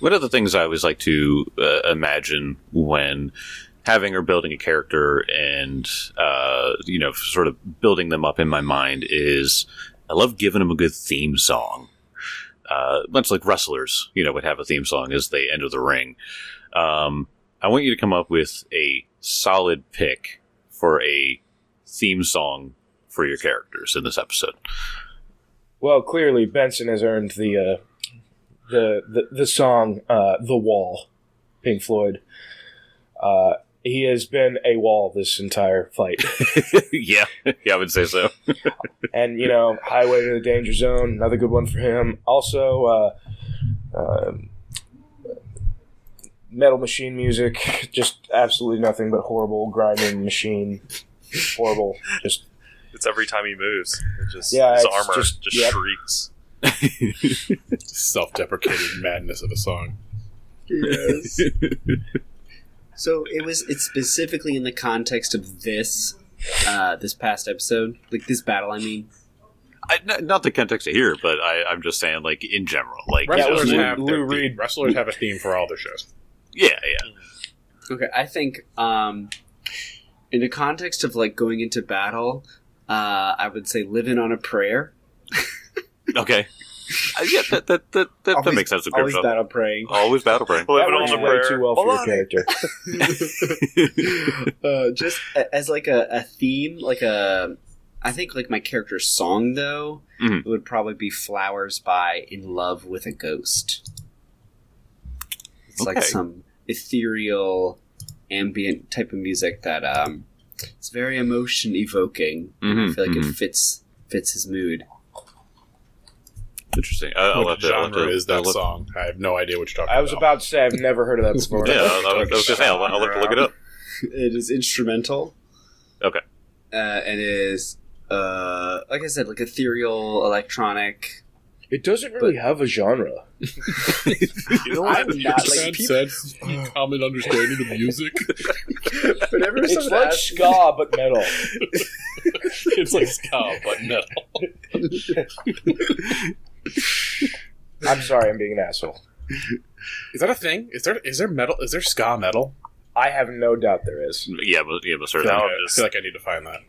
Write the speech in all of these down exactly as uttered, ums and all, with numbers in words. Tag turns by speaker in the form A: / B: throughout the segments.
A: One of the things I always like to uh, imagine when having or building a character and, uh, you know, sort of building them up in my mind is I love giving them a good theme song. Uh, much like wrestlers, you know, would have a theme song as they enter the ring. Um, I want you to come up with a solid pick for a theme song for your characters in this episode.
B: Well, clearly Benson has earned the uh, the, the the song uh, "The Wall," Pink Floyd. Uh, he has been a wall this entire fight.
A: yeah, yeah, I would say so.
B: And you know, "Highway to the Danger Zone," another good one for him. Also, uh, uh, Metal Machine music, just absolutely nothing but horrible grinding machine, horrible, just.
C: It's every time he moves. It just,
B: yeah,
C: his
B: it's
C: armor
B: just,
C: just
B: yep.
C: shrieks.
D: Self-deprecating madness of a song.
E: Yes. So it was. It's specifically in the context of this, uh, this past episode, like this battle. I mean,
A: I, not, not the context of here, but I, I'm just saying, like in general, like
D: Wrestlers
A: you know,
D: have
B: Lou
D: their
B: Reed.
D: theme. Wrestlers have a theme for all their shows.
A: yeah, yeah.
E: okay. I think, um, in the context of like going into battle, uh, I would say "Living on a Prayer."
A: Okay. Uh, yeah, that that that, that,
E: Always,
A: that makes sense.
E: Always
A: Crypto.
E: battle praying.
A: Always battle praying.
C: Living
B: That
C: on
B: works
C: the
B: way
C: prayer.
B: too well for your
C: Bologna.
B: character.
E: uh, just a- as like a, a theme, like a. I think like my character's song though
A: Mhm.
E: it would probably be "Flowers" by In Love with a Ghost. It's like
A: Okay.
E: some ethereal, ambient type of music that um, it's very emotion evoking.
A: Mhm,
E: I feel like
A: mhm.
E: it fits fits his mood.
A: Interesting. I, I'll
D: What
A: have to, I'll have
D: genre
A: to-
D: is that
A: I'll look-
D: song? I have no idea what you're talking
B: I was
D: about.
B: about to say I've never heard of that before.
A: Yeah, I, I was just saying. I'll, I'll have to look it up.
E: It is instrumental.
A: Okay.
E: Uh, and it is, uh, like I said, like ethereal, electronic.
B: It doesn't really have a genre.
C: You know what?
B: I'm not like
D: sense, common understanding of music.
E: Whenever
B: It's
E: someone
B: like
E: asks-
B: ska but metal.
D: It's like ska, but metal.
B: I'm sorry, I'm being an asshole.
D: Is that a thing? Is there is there metal? Is there ska metal?
B: I have no doubt there is.
A: Yeah, but yeah, but
D: I
A: certainly.
C: No.
D: feel, like, I feel like I need to find that.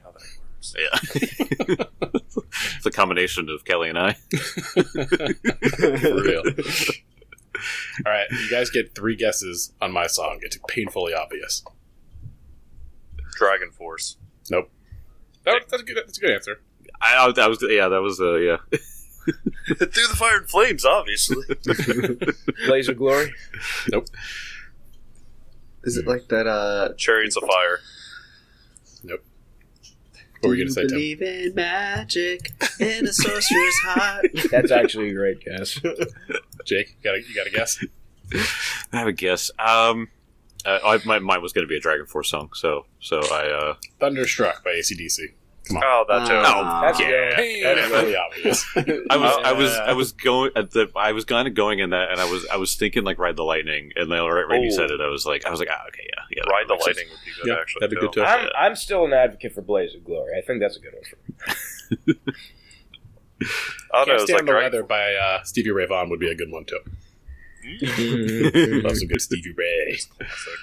A: Yeah. It's a combination of Kelly and I.
D: For real. All right, you guys get three guesses on my song. It's painfully obvious.
C: Dragon Force.
D: Nope. That, that's a good. That's a good answer.
A: I, I, was- I was, yeah, that was, uh, yeah.
C: Through the Fire and Flames, obviously.
B: Blaze of Glory?
D: Nope.
E: Is it like that, uh...
C: Chariots of Fire.
D: Nope. What were you going to say, Tim?
E: believe in magic in a sorcerer's heart.
B: That's actually a great guess.
D: Jake, you got you got a guess?
A: I have a guess. Um, uh, I, my, mine was going to be a Dragon Force song, so, so I, uh,
D: Thunderstruck by A C D C. Come on.
C: Oh, that too.
E: Ah.
B: That's
A: yeah.
D: Painfully obvious.
A: I was,
C: Oh,
A: I was,
C: yeah.
A: I was going at the, I was kind of going in that, and I was, I was thinking like Ride the Lightning, and then right when you
C: Oh.
A: said it, I was like, I was like, ah, okay, yeah, yeah. that
C: Ride the
A: makes sense.
C: Lightning would be good,
D: Yeah,
C: actually.
D: that'd be good too.
B: I'm, I'm still an advocate for Blaze of Glory. I think that's a good one for me.
C: Oh, no,
D: Can't
C: it's
D: Stand
C: like
D: the
C: Dragon
D: Weather by uh, Stevie Ray Vaughan would be a good one too. Love some good Stevie Ray.
C: Classic.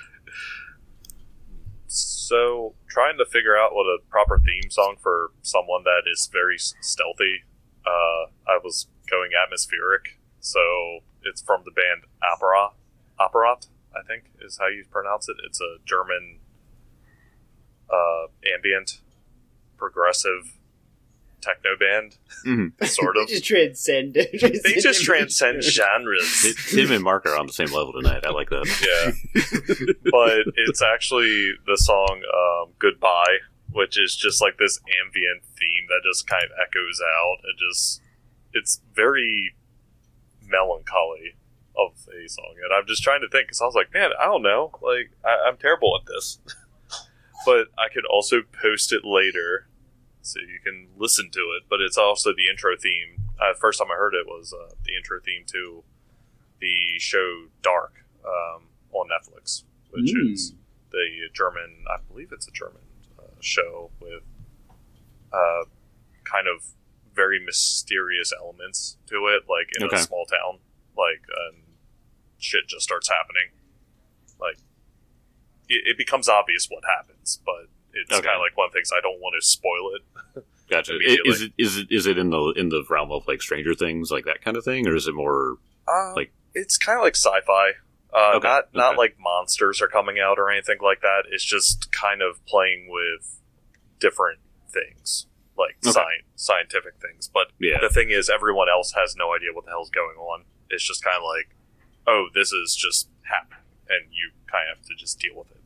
C: So, trying to figure out what a proper theme song for someone that is very s- stealthy, uh, I was going atmospheric. So, it's from the band Apparat, Apparat, I think is how you pronounce it. It's a German uh, ambient, progressive techno band,
A: Mhm.
C: sort
E: They
C: of.
E: just transcend.
C: They just transcend genres.
A: Ti- Tim and Mark are on the same level tonight. I like that.
C: Yeah. But it's actually the song um, Goodbye, which is just like this ambient theme that just kind of echoes out. It just, it's very melancholy of a song. And I'm just trying to think, because I was like, man, I don't know. Like, I, I'm terrible at this. But I could also post it later so you can listen to it. But it's also the intro theme. Uh, first time I heard it was uh, the intro theme to the show Dark um, on Netflix, which
E: Mm.
C: is the German, I believe it's a German uh, show with uh, kind of very mysterious elements to it, like in
A: Okay.
C: a small town. Like, um, shit just starts happening. Like, it, it becomes obvious what happens, but it's
A: Okay.
C: kind of like one of the things I don't want to spoil it.
A: Gotcha. I-
C: Immediately.
A: Is it is it is it in the in the realm of like Stranger Things, like that kind of thing, or is it more?
C: Uh,
A: Like-
C: it's kind of like sci-fi. Uh,
A: Okay,
C: Not not
A: okay.
C: like monsters are coming out or anything like that. It's just kind of playing with different things, like
A: Okay.
C: sci- scientific things. But
A: Yeah.
C: the thing is, everyone else has no idea what the hell's going on. It's just kind of like, oh, this is just happening, and you kind of have to just deal with it.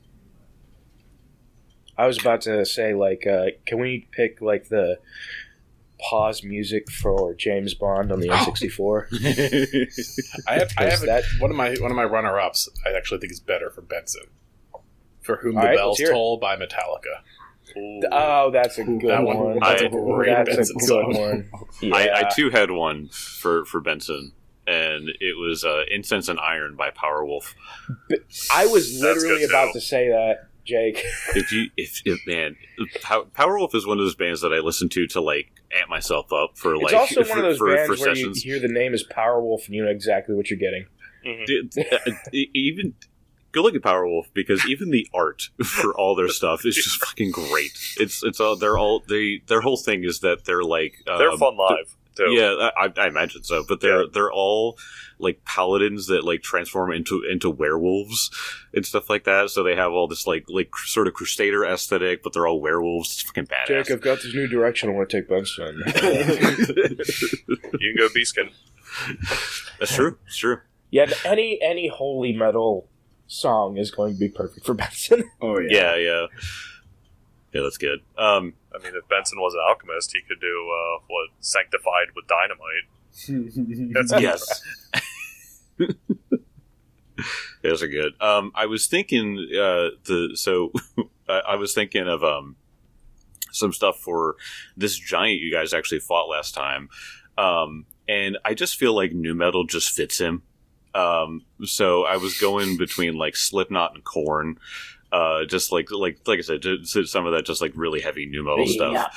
B: I was about to say, like, uh, can we pick like the pause music for James Bond on the N sixty-four?
D: I have, I have
B: Is that-
D: one of my one of my runner ups. I actually think is better for Benson. For Whom
B: All
D: the
B: right,
D: Bells
B: let's hear it.
D: Toll by Metallica.
C: Ooh.
B: Oh, that's a good
D: That
B: one.
D: one- that's
A: a
B: That's
D: great
B: a
D: Benson
B: good
D: song.
B: one. Yeah.
A: I, I too had one for for Benson, and it was uh, "Incense and Iron" by Powerwolf.
B: I was
C: That's
B: literally
C: good,
B: about
C: too.
B: to say that, Jake.
A: If you, if, if man, Pow- Powerwolf is one of those bands that I listen to to like amp myself up for
B: It's
A: like
B: also
A: for,
B: one of those
A: for,
B: bands
A: for
B: where
A: sessions.
B: you hear the name is Powerwolf and you know exactly what you're getting.
C: Mhm.
A: Dude, uh, e- even go look at Powerwolf, because even the art for all their stuff is just fucking great. It's it's all they're all they their whole thing is that they're like um,
C: They're fun live too.
A: Yeah, I, I imagine so. But they're
C: Yeah.
A: they're all like paladins that like transform into into werewolves and stuff like that. So they have all this like like cr- sort of crusader aesthetic, but they're all werewolves. It's fucking badass.
B: Jake, I've got this new direction I want to take Benson.
C: You can go Beaskin.
A: That's true. It's true.
B: Yeah, any any holy metal song is going to be perfect for Benson.
E: Oh
A: Yeah, yeah, yeah. That's good. Um,
C: I mean, if Benson was an alchemist, he could do uh, what Sanctified with Dynamite. That's
A: yes. Those are good. Um, I was thinking uh, the so I, I was thinking of um, some stuff for this giant you guys actually fought last time, um, and I just feel like new metal just fits him. Um, so I was going between like Slipknot and Korn. Uh, just like like like I said, just some of that just like really heavy new metal stuff.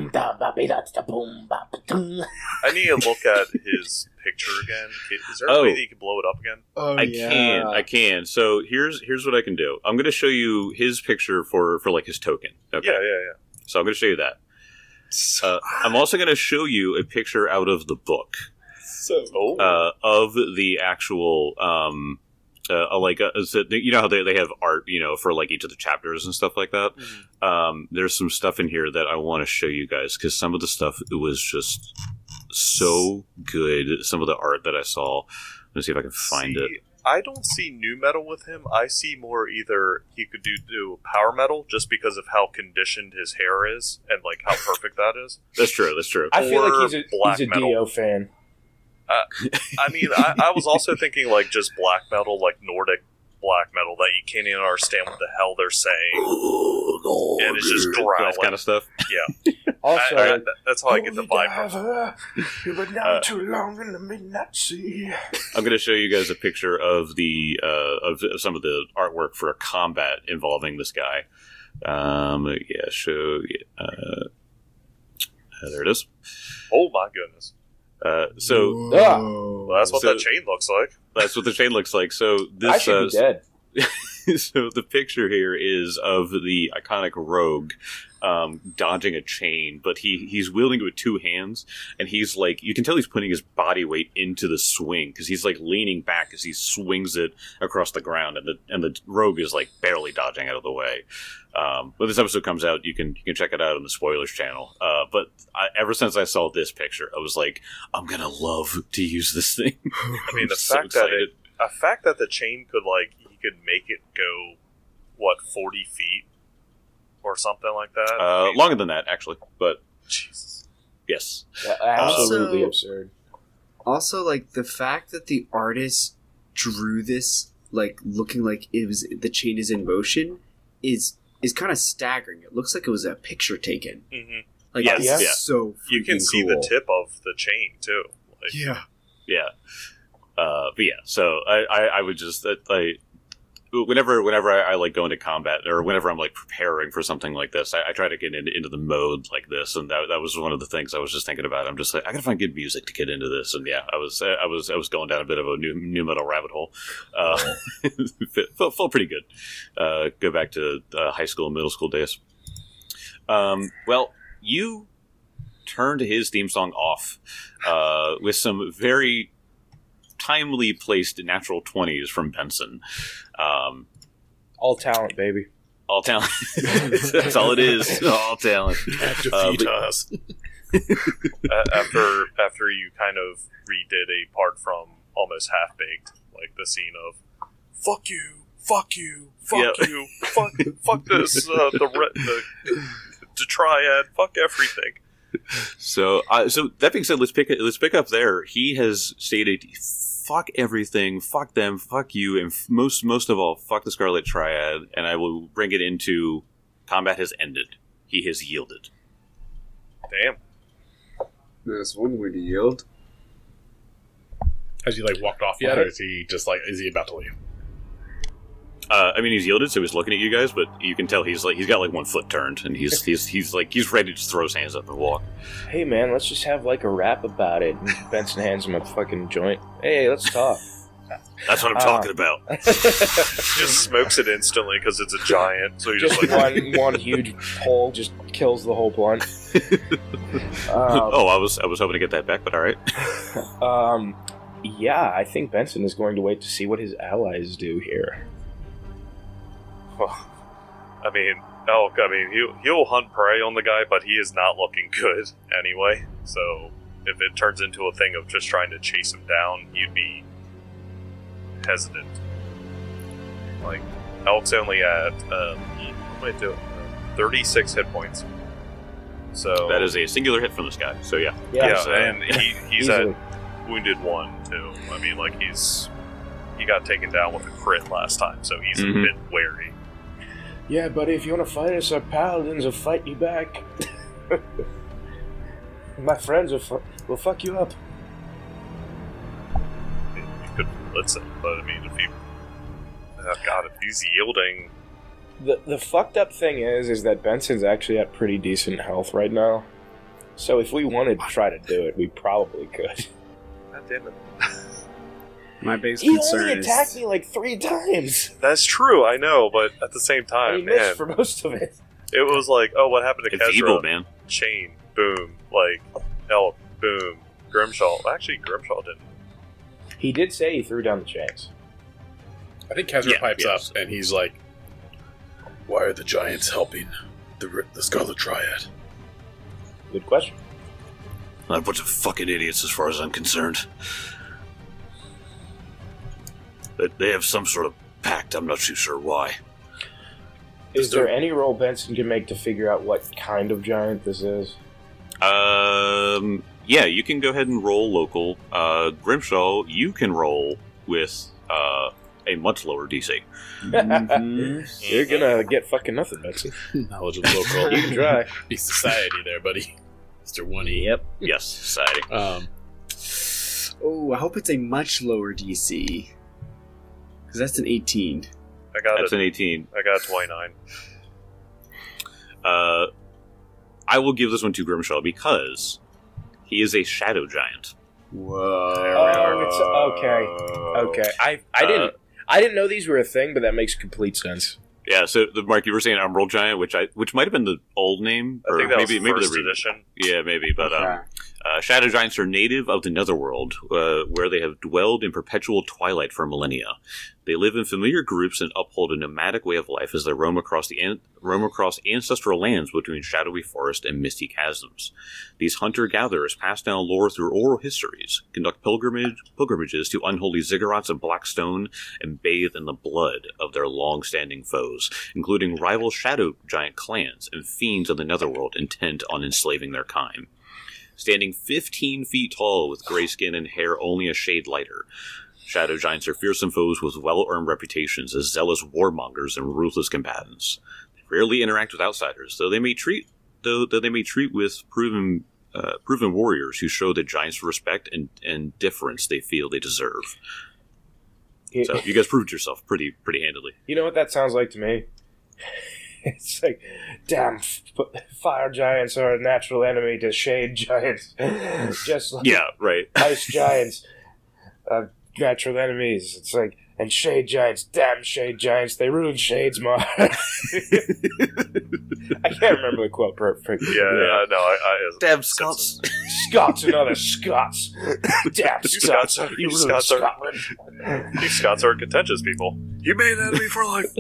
C: I need to look at his picture again. Is there a
A: Oh.
C: way that you can blow it up again?
E: Oh,
A: I can, I can. So here's here's what I can do. I'm going to show you his picture for for like his token. Okay.
C: Yeah, yeah, yeah.
A: So I'm going to show you that. Uh, I'm also going to show you a picture out of the book
D: So
C: Oh,
A: uh, of the actual, um, uh, like uh, so you know how they they have art, you know, for like each of the chapters and stuff like that.
C: Mhm.
A: Um, there's some stuff in here that I want to show you guys because some of the stuff was just so good. Some of the art that I saw. Let me see if I can find
C: see,
A: it.
C: I don't see new metal with him. I see more either he could do, do power metal just because of how conditioned his hair is and like how perfect that is.
A: That's true. That's true.
B: I feel
C: Or
B: like he's a
C: black
B: he's a
C: metal.
B: Dio fan.
C: I mean, I, I was also thinking like just black metal, like Nordic black metal that you can't even understand what the hell they're saying. And it's just growling.
A: That kind of stuff.
B: Also,
C: I, I, that- that's how I get the
B: Holy
C: vibe from.
B: diver, you've been down
A: Uh,
B: too long in the midnight sea.
A: I'm going to show you guys a picture of the uh, of some of the artwork for a combat involving this guy. Um, yeah, show. Uh, uh, there it is.
C: Oh my goodness.
A: Uh, so
C: Well, that's what
A: So-
C: that chain looks like.
A: that's what the chain looks like. So
B: I
A: this,
B: should
A: uh,
B: be dead.
A: so the picture here is of the iconic rogue um, dodging a chain, but he he's wielding it with two hands, and he's like, you can tell he's putting his body weight into the swing because he's like leaning back as he swings it across the ground, and the and the rogue is like barely dodging out of the way. Um, when this episode comes out, you can you can check it out on the spoilers channel. Uh, but I, ever since I saw this picture, I was like, I'm gonna love to use this thing.
C: I mean, the
A: I'm so
C: fact that
A: excited.
C: it, a fact that the chain could like he could make it go what forty feet or something like that. I
A: uh,
C: mean,
A: longer than that actually, but
C: Jesus.
A: yes.
B: Yeah, absolutely
E: Also-
B: absurd.
E: Also, like the fact that the artist drew this, like looking like it was the chain is in motion, is is kind of staggering. It looks like it was a picture taken.
C: hmm
E: Like
A: Yes,
E: it's
B: yeah.
E: so
C: You can
E: freaking
C: see
E: cool.
C: the tip of the chain too. Like,
E: Yeah.
A: Yeah. Uh, but yeah, so I, I, I would just, uh, I, whenever whenever I, I like go into combat, or whenever I'm like preparing for something like this, I, I try to get into, into the mode like this, and that that was one of the things I was just thinking about. I'm just like, I gotta find good music to get into this, and yeah, I was I was I was going down a bit of a new new metal rabbit hole. Uh, felt, felt pretty good. Uh, go back to uh, high school and middle school days. Um, well, you turned his theme song off uh, with some very timely placed natural twenties from Benson. Um,
B: all talent, baby.
A: All talent. That's all it is. All talent.
D: Defeat
A: Uh, but-
D: us.
C: uh, after after you kind of redid a part from Almost Half Baked, like the scene of "fuck you, fuck you, fuck
A: Yeah.
C: you, fuck, fuck this, uh, the, re- the the triad, fuck everything."
A: So, uh, so that being said, let's pick it. Let's pick up there. He has stated, "Fuck everything, fuck them, fuck you, and f- most most of all, fuck the Scarlet Triad." And I will bring it into combat has ended. He has yielded.
C: Damn.
E: There's one way to yield.
D: Has he like walked off yet, or is he just like is he about to leave?
A: Uh, I mean, he's yielded, so he's looking at you guys, but you can tell he's like he's got like one foot turned, and he's he's he's like he's ready to just throw his hands up and walk.
B: Hey, man, let's just have like a rap about it. And Benson hands him a fucking joint. Hey, let's talk.
A: That's what I'm
B: Uh,
A: talking about.
C: Just smokes it instantly because it's a giant. So you just,
B: Just
C: like,
B: one one huge hole just kills the whole blunt. Um,
A: oh, I was I was hoping to get that back, but all right.
B: um, yeah, I think Benson is going to wait to see what his allies do here.
C: I mean, Elk. I mean, he'll he'll hunt prey on the guy, but he is not looking good anyway. So if it turns into a thing of just trying to chase him down, you'd be hesitant. Like, Elk's only at um, wait, do thirty-six hit points. So
A: That is a singular hit from this guy. So yeah,
C: yeah,
B: so-
C: and he, he's
B: Easily.
C: at wounded one too. I mean, like he's he got taken down with a crit last time, so he's
A: Mhm.
C: a bit wary.
B: Yeah, buddy, if you want to fight us, our paladins will fight you back. My friends will, fu- will fuck you up.
C: You could blitz him, but I mean, if he oh God, if he's yielding,
B: The the fucked up thing is, is that Benson's actually at pretty decent health right now. So if we wanted to try to do it, we probably could.
C: God damn it.
E: My biggest
B: He
E: concern
B: only
E: is
B: attacked me like three times.
C: That's true, I know, but at the same
B: And
C: time,
B: he missed
C: man,
B: for most of it.
C: it was like, oh, what happened to
A: it's evil,
C: Kezra?
A: man.
C: Chain, boom, like Elk, boom, Grimshaw. Actually, Grimshaw didn't.
B: He did say he threw down the chains.
D: I think Kezra
A: Yeah,
D: pipes
A: yes.
D: up and he's like, "Why are the giants helping the the Scarlet Triad?"
B: Good question.
A: A bunch of fucking idiots, as far as I'm concerned. But they have some sort of pact. I'm not too sure why.
B: Is there any roll Benson can make to figure out what kind of giant this is?
A: Um, yeah, you can go ahead and roll local. Uh, Grimshaw, you can roll with uh, a much lower D C.
E: Mhm.
B: You're gonna get fucking nothing, Benson.
D: Knowledge of local.
B: You can try.
D: Be society there, buddy. Mister One E.
B: Yep.
A: Yes, society.
D: Um,
E: Oh, I hope it's a much lower D C. Because that's an eighteen.
C: I got
A: That's
C: it.
A: an eighteen.
C: I got a twenty-nine.
A: Uh, I will give this one to Grimshaw because he is a shadow giant.
E: Whoa.
B: Oh, it's okay. Okay. I I didn't
A: Uh,
B: I didn't know these were a thing, but that makes complete sense.
A: Yeah, so the Mark, you were saying Emerald Giant, which I which might have been the old name,
C: I
A: or
C: think that
A: maybe
C: was
A: maybe
C: first
A: the re-
C: edition.
A: yeah, maybe, but um,
E: Okay.
A: Uh, shadow giants are native of the Netherworld, uh, where they have dwelled in perpetual twilight for millennia. They live in familiar groups and uphold a nomadic way of life as they roam across the an- roam across ancestral lands between shadowy forest and misty chasms. These hunter-gatherers pass down lore through oral histories, conduct pilgrimage pilgrimages to unholy ziggurats of black stone, and bathe in the blood of their long-standing foes, including rival shadow giant clans and fiends of the Netherworld intent on enslaving their kind. Standing fifteen feet tall with gray skin and hair only a shade lighter, shadow giants are fearsome foes with well-earned reputations as zealous warmongers and ruthless combatants. They rarely interact with outsiders, though they may treat though, though they may treat with proven uh, proven warriors who show the giants respect and, and deference they feel they deserve.
B: It-
A: So you guys proved yourself pretty pretty handily.
B: You know what that sounds like to me? It's like, damn, f- fire giants are a natural enemy to shade giants. Just like
A: Yeah, right.
B: ice giants are natural enemies. It's like, and shade giants, damn shade giants, they ruined Shadesmar. I can't remember the quote perfectly.
C: Yeah, yeah, no, I, I
A: Damn Scots.
B: Scots and other Scots. Damn Scots.
C: Scots-
B: You
C: you
B: ruined
C: Scots are-
B: Scotland.
C: These Scots are contentious people. You made an enemy for life.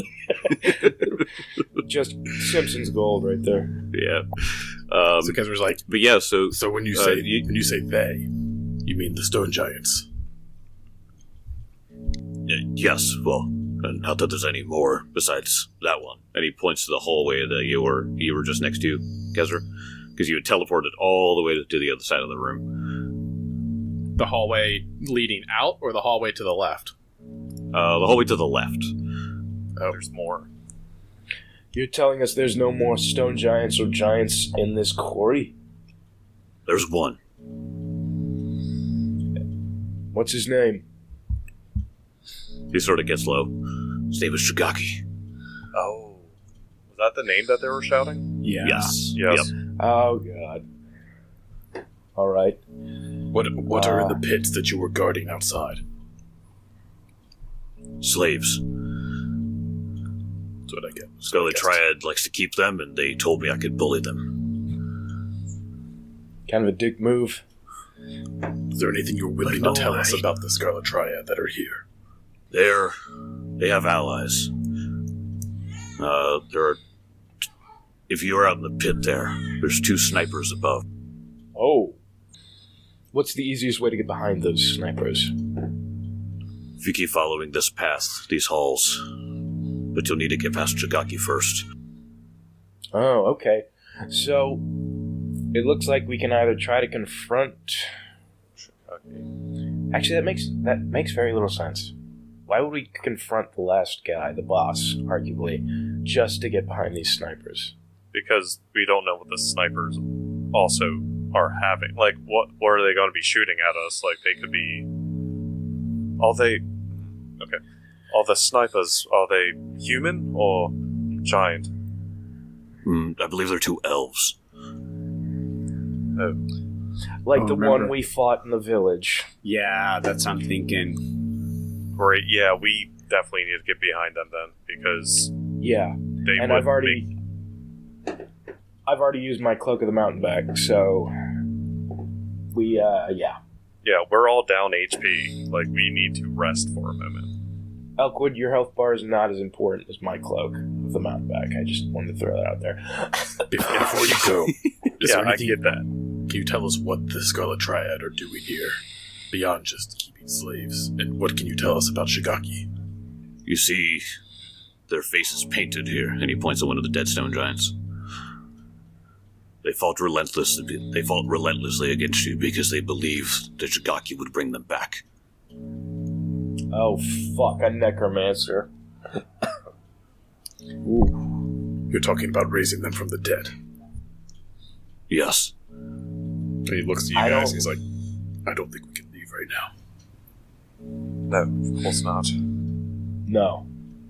B: Just Simpsons gold right there.
A: Yeah. Um,
D: So Kezra's like,
A: but yeah, so
D: so when you
A: Uh,
D: say
A: you-
D: when you say they, you mean the stone giants?
A: uh, yes, well, uh, not that there's any more besides that one. And he points to the hallway that you were you were just next to, Kezra, because you had teleported all the way to, to the other side of the room.
D: The hallway leading out, or the hallway to the left?
A: Uh, the hallway to the left.
C: Oh, there's more.
B: You're telling us there's no more stone giants or giants in this quarry?
A: There's one.
B: What's his name?
A: He sort of gets low. His name is Shigaki.
C: Oh. Was that the name that they were shouting?
E: Yeah.
A: Yes.
C: Yes.
A: Yep.
B: Oh, God. All right.
D: What what are in
B: Uh,
D: the pits that you were guarding outside?
A: Slaves.
D: That's what I get.
A: Scarlet
D: Guessed.
A: Triad likes to keep them, and they told me I could bully them.
B: Kind of a dick move.
D: Is there anything you're willing
A: But
D: to tell
A: no,
D: us
A: I-
D: about the Scarlet Triad that are here?
A: They're they have allies. Uh, there are. If you're out in the pit there, there's two snipers above.
B: Oh. What's the easiest way to get behind those snipers?
A: If you keep following this path, these halls, but you'll need to get past Shigaki first.
B: Oh, okay. So, it looks like we can either try to confront...
C: Okay.
B: Actually, that makes that makes very little sense. Why would we confront the last guy, the boss, arguably, just to get behind these snipers?
C: Because we don't know what the snipers also are having. Like, what, what are they going to be shooting at us? Like, they could be... Are they... Okay. Are the snipers, are they human or giant?
A: Hmm, I believe they're two elves.
C: Oh.
B: Like
E: Oh,
B: the
E: remember-
B: one we fought in the village.
E: Yeah, that's what I'm thinking.
C: Great, yeah, we definitely need to get behind them then, because
B: Yeah.
C: they
B: And
C: would
B: I've already...
C: make-
B: I've already used my Cloak of the Mountain back, so... We, uh, yeah.
C: Yeah, we're all down H P. Like, we need to rest for a moment.
B: Elkwood, your health bar is not as important as my Cloak of the Mountain back. I just wanted to throw that out there.
D: Before, before you go, is
C: yeah,
D: there
C: I
D: anything,
C: get that.
D: can you tell us what the Scarlet Triad are doing here, beyond just keeping slaves? And what can you tell us about Shigaki?
A: You see their faces painted here, and he points to one of the dead stone giants. They fought relentlessly. They fought relentlessly against you because they believed that Shigaki would bring them back.
B: Oh, fuck, a necromancer.
D: You're talking about raising them from the dead.
A: Yes.
D: And he looks at you
B: I
D: guys
B: don't-
D: and he's like, I don't think we can leave right now.
C: No, of course not.
B: No.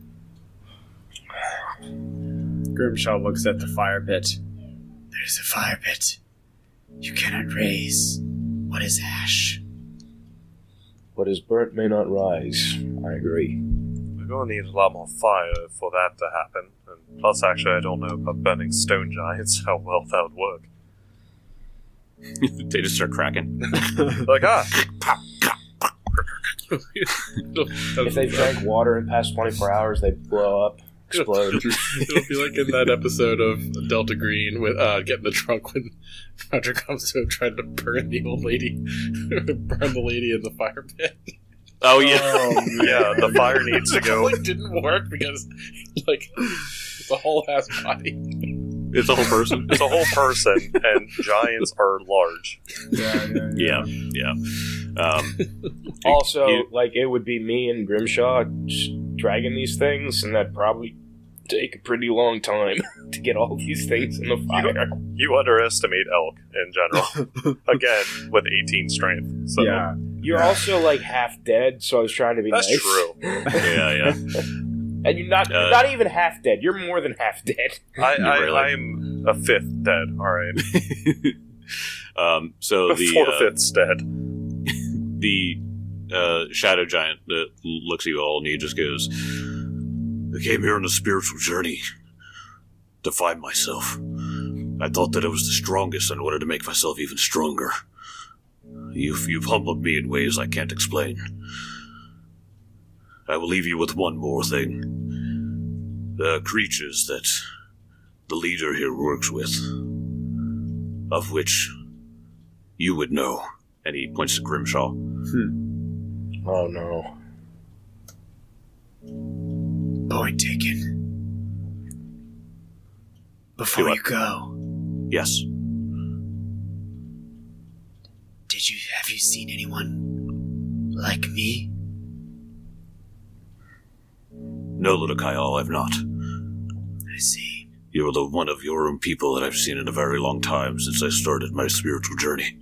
E: Grimshaw looks at the fire pit. There's a fire pit. You cannot raise what is ash.
B: What is burnt may not rise. I agree.
C: We're going to need a lot more fire for that to happen. And plus, actually, I don't know about burning stone giants, how well that would work.
A: They just start cracking.
C: Like, ah,
B: If they drank water in past twenty-four hours, they blow up, explode.
D: It'll be like in that episode of Delta Green with uh, Get in the Trunk when Roger comes to him trying to burn the old lady, burn the lady in the fire pit.
A: Oh, yeah.
C: yeah, the fire needs to go.
D: It didn't work because, like, it's a whole ass body.
A: It's a whole person.
C: It's a whole person, and giants are large.
E: Yeah, yeah,
A: Yeah, yeah. Um,
B: Also,
A: you-
B: like, it would be me and Grimshaw just dragging these things, and that'd probably take a pretty long time to get all these things in the fire.
C: You underestimate elk in general. Again, with eighteen strength. So,
E: Yeah.
B: You're also like half dead, so I was trying to be
C: That's
B: nice.
C: true.
A: Yeah, yeah.
B: And you're not
A: Uh,
B: not even half dead. You're more than half dead.
C: I, I,
A: Really?
C: I'm a fifth dead. All right,
A: um, so the
C: four
A: uh,
C: fifths dead.
A: the uh, shadow giant that looks at you all and he just goes, I came here on a spiritual journey to find myself. I thought that I was the strongest and wanted to make myself even stronger. You've, you've humbled me in ways I can't explain. I will leave you with one more thing. The creatures that the leader here works with, of which you would know. And he points to Grimshaw.
B: Oh no.
E: Point taken. Before
A: Do
E: you go,
A: Yes.
E: did you have you seen anyone like me?
A: No, little Kyle, I've not.
E: I see.
A: You're the one of your own people that I've seen in a very long time since I started my spiritual journey.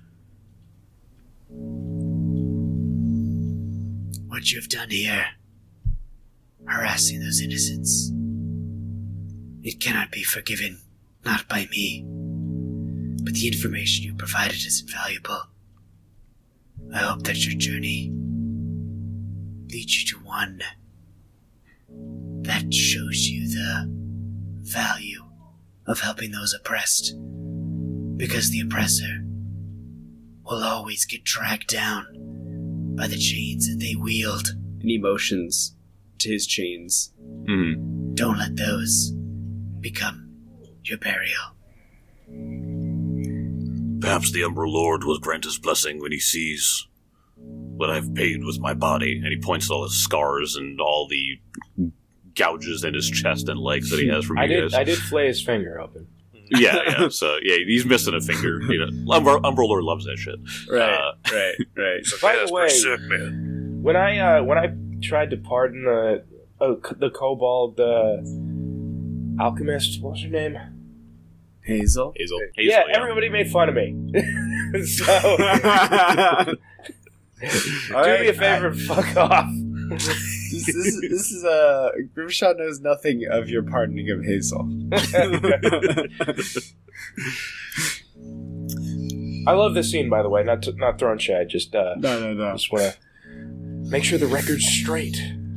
E: What you have done here, harassing those innocents, it cannot be forgiven, not by me. But the information you provided is invaluable. I hope that your journey leads you to one that shows you the value of helping those oppressed. Because the oppressor will always get dragged down by the chains that they wield. And he motions to his chains.
A: Hmm.
E: Don't let those become your burial.
A: Perhaps the Umbral Lord will grant his blessing when he sees what I've paid with my body. And he points to all his scars and all the gouges in his chest and legs that he has from
B: I
A: you
B: did
A: guys.
B: I did flay his finger open.
A: Yeah, yeah. So, yeah, he's missing a finger. You know, Umbral, Umbral Lord loves that shit.
E: Right,
A: Uh,
E: right, right.
C: He's like,
B: By
C: yeah,
B: the
C: that's
B: way-
C: pretty sick, man.
B: When I uh, when I tried to pardon the uh, c- the kobold uh, alchemist, what's her name?
E: Hazel?
A: Hazel. Hazel
B: yeah, everybody made fun of me. so do me a favor and fuck off.
E: This, this, is- this is uh, Grimshaw knows nothing of your pardoning of Hazel.
B: I love this scene, by the way. Not to, not throwing shade, just uh,
E: No, no, no.
B: just want to make sure the record's straight.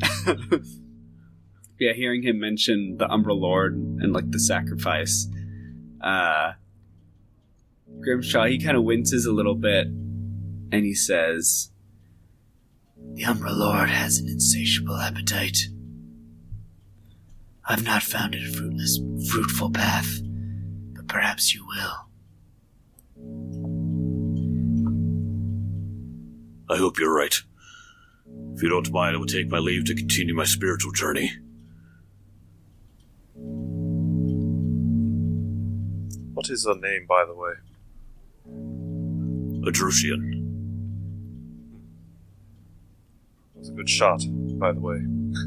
E: Yeah, hearing him mention the Umbral Lord and like the sacrifice, uh, Grimshaw, he kind of winces a little bit, and he says, "The Umbral Lord has an insatiable appetite. I've not found it a fruitless, fruitful path, but perhaps you will."
A: I hope you're right. If you don't mind, I will take my leave to continue my spiritual journey.
C: What is her name, by the way?
A: Adrusian.
C: That's a good shot, by the way.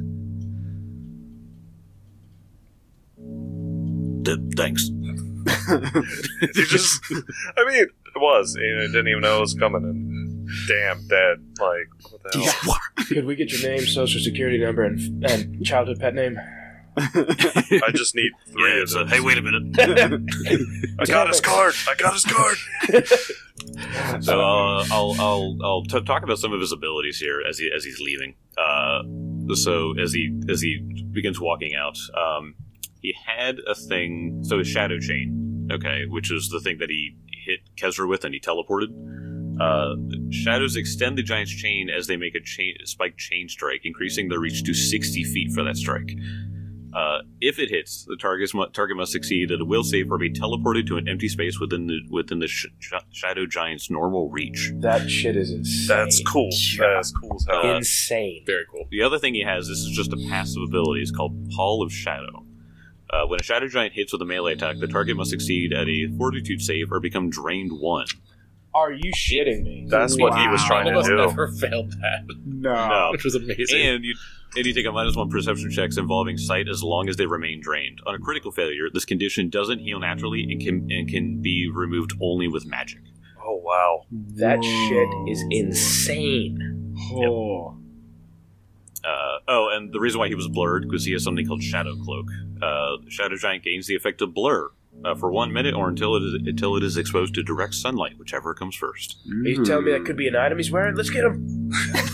A: D- thanks.
C: You just, I mean, it was, and I didn't even know it was coming, and damn, dead. Like, what the hell?
B: Could we get your name, social security number, and, and childhood pet name?
C: I just need three
A: Yeah,
C: of
A: it's a,
C: them.
A: hey, wait a minute.
C: I got his card! I got his card!
A: So uh, I'll I'll I'll t- talk about some of his abilities here as he as he's leaving. Uh, so as he as he begins walking out, um, he had a thing. So his shadow chain, okay, which is the thing that he hit Kezra with, and he teleported. Uh, shadows extend the giant's chain as they make a chain, spiked chain strike, increasing their reach to sixty feet for that strike. Uh, if it hits, the target, target must succeed at a will save or be teleported to an empty space within the within the sh- sh- shadow giant's normal reach.
B: That shit is insane.
C: That's cool. That's cool as hell.
A: Uh,
B: Insane.
D: Very cool.
A: The other thing he has, this is just a passive ability, it's called Pall of Shadow. Uh, when a shadow giant hits with a melee attack, the target must succeed at a fortitude save or become drained one.
B: Are you shitting me?
C: That's what he was
B: Wow.
C: trying
D: None of
C: to
D: us
C: do.
D: ever failed that,
E: No.
A: No.
D: which was amazing.
A: And you, and you take a minus one perception checks involving sight as long as they remain drained. On a critical failure, this condition doesn't heal naturally and can and can be removed only with magic.
C: Oh, wow.
B: That shit is insane.
E: Oh.
A: Uh, oh, and the reason why he was blurred because he has something called Shadow Cloak. Uh, Shadow Giant gains the effect of blur uh, for one minute or until it is until it is exposed to direct sunlight, whichever comes first.
B: Are you telling me that could be an item he's wearing? Let's get him.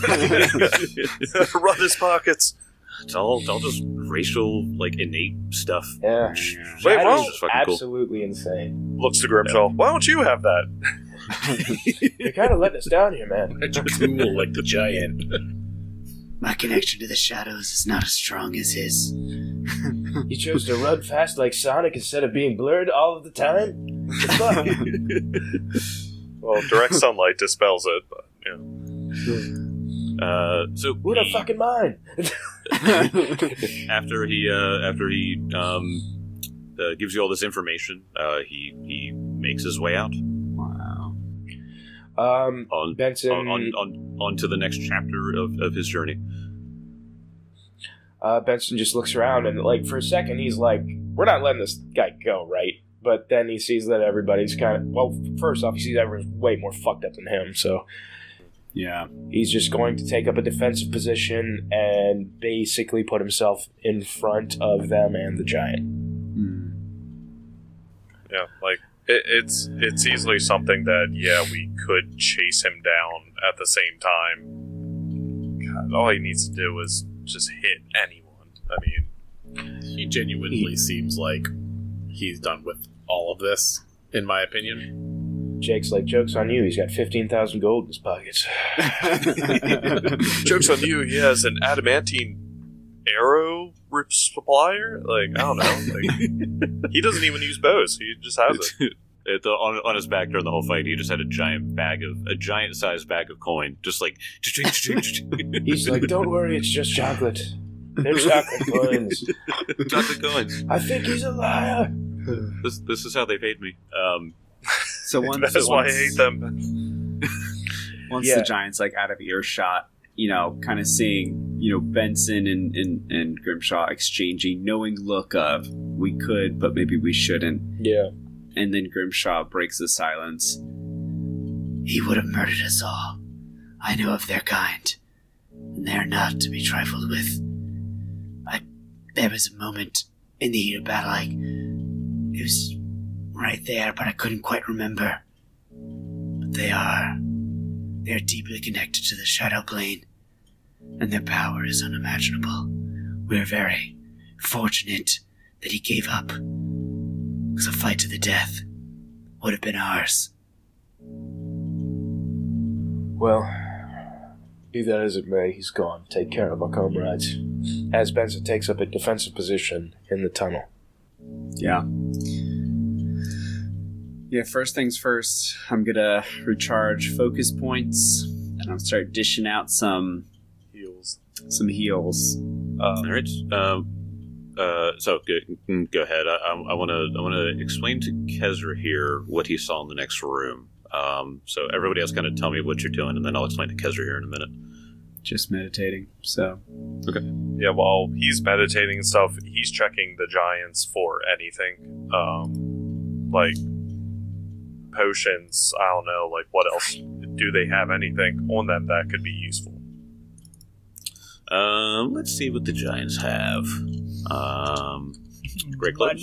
C: Run his pockets.
A: It's all, it's all just racial, like innate stuff.
B: Yeah.
C: Wait,
B: That
C: well,
B: is absolutely insane.
C: Looks to Grimshaw. Why don't you have that?
B: You're kind of letting us down here, man.
D: Cool, like the giant.
E: My connection to the shadows is not as strong as his.
B: You chose to run fast like Sonic instead of being blurred all of the time? The fuck?
C: Well, direct sunlight dispels it, but, yeah.
A: Uh, so
B: Who the
A: he-
B: fucking mind?
A: after he uh, after he um, uh, gives you all this information, uh, he he makes his way out
E: Wow.
B: Um,
A: on
B: Benson,
A: on, on, on on to the next chapter of, of his journey.
B: uh, Benson just looks around and, like, for a second, he's like, "We're not letting this guy go, right?" But then he sees that everybody's kind of well. First off, he sees everyone's way more fucked up than him, so
E: Yeah.
B: he's just going to take up a defensive position and basically put himself in front of them and the giant.
E: Hmm.
C: Yeah, like, it, it's it's easily something that, yeah, we could chase him down at the same time. God, all he needs to do is just hit anyone. I mean,
D: He genuinely seems like he's done with all of this, in my opinion.
B: Jake's like, "Joke's on you. He's got fifteen thousand gold in his pockets."
C: joke's on you, he has an adamantine arrow rip supplier? Like, I don't know. Like, he doesn't even use bows. He just has it.
A: At the, on, on his back during the whole fight, he just had a giant bag of a giant sized bag of coin, just like.
B: He's like, "Don't worry, it's just chocolate. They're chocolate coins."
A: chocolate coins.
B: I think he's a liar.
A: This this is how they paid me. Um,
E: So once,
C: That's why I
E: once,
C: hate them.
E: once
B: Yeah.
E: the giant's like out of earshot, you know, kind of seeing, you know, Benson and, and, and Grimshaw exchanging knowing look of we could, but maybe we shouldn't.
B: Yeah.
E: And then Grimshaw breaks the silence. He would have murdered us all. I know of their kind, and they are not to be trifled with. I, there was a moment in the heat of battle, like, it was right there, but I couldn't quite remember. But they are. They are deeply connected to the shadow plane, and their power is unimaginable. We're very fortunate that he gave up, because a fight to the death would have been ours.
B: Well, be that as it may, he's gone. Take care of our comrades. As Benson takes up a defensive position in the tunnel.
E: Yeah. Yeah, first things first, I'm gonna recharge focus points, and I'll start dishing out some
C: Heals.
E: some heals.
A: all right. Um, uh, so go, go ahead. I, I want to I want to explain to Kezra here what he saw in the next room. Um, so everybody else kind of tell me what you're doing, and then I'll explain to Kezra here in a minute.
E: Just meditating, so...
C: Yeah, while he's meditating and stuff, he's checking the giants for anything. Um, like potions, I don't know, like what else? Do they have anything on them that could be useful?
A: Um, let's see what the Giants have. Um, great clubs.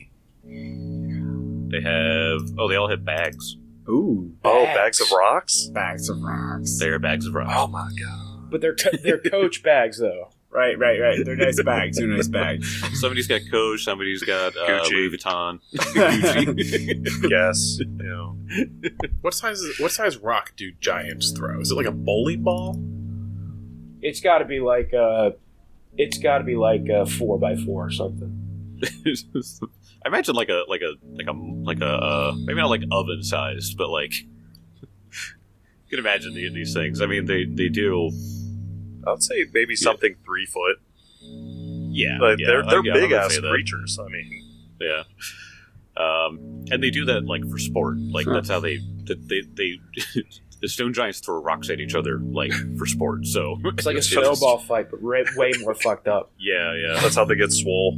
A: They have. Oh, they all have bags.
E: Ooh.
C: Oh,
B: Bags.
C: bags of rocks?
E: Bags of rocks.
A: They are bags of rocks.
C: Oh my god.
B: But they're co- they're coach bags, though.
E: Right, right, right. They're nice bags. They're nice bags.
A: Somebody's got Coach. Somebody's got uh,
C: Gucci.
A: Louis Vuitton.
C: Yes. You know.
D: What size is, what size rock do giants throw? Is it like a bowling ball?
B: It's got to be like uh, it's got to be like a four by four or something.
A: I imagine like a like a like a like a uh, maybe not like oven sized, but like you can imagine the, these things. I mean, they they do.
C: I would say maybe something three foot.
A: Yeah,
C: Like
A: yeah,
C: they're they're
A: yeah, I would
C: big ass
A: say that.
C: creatures. I mean,
A: Yeah. Um, and they do that like for sport. Like
E: Huh.
A: that's how they they they. The stone giants throw rocks at each other like for sport. So
B: It's like a snowball fight, but ra- way more fucked up.
A: Yeah, yeah.
C: that's how they get swole.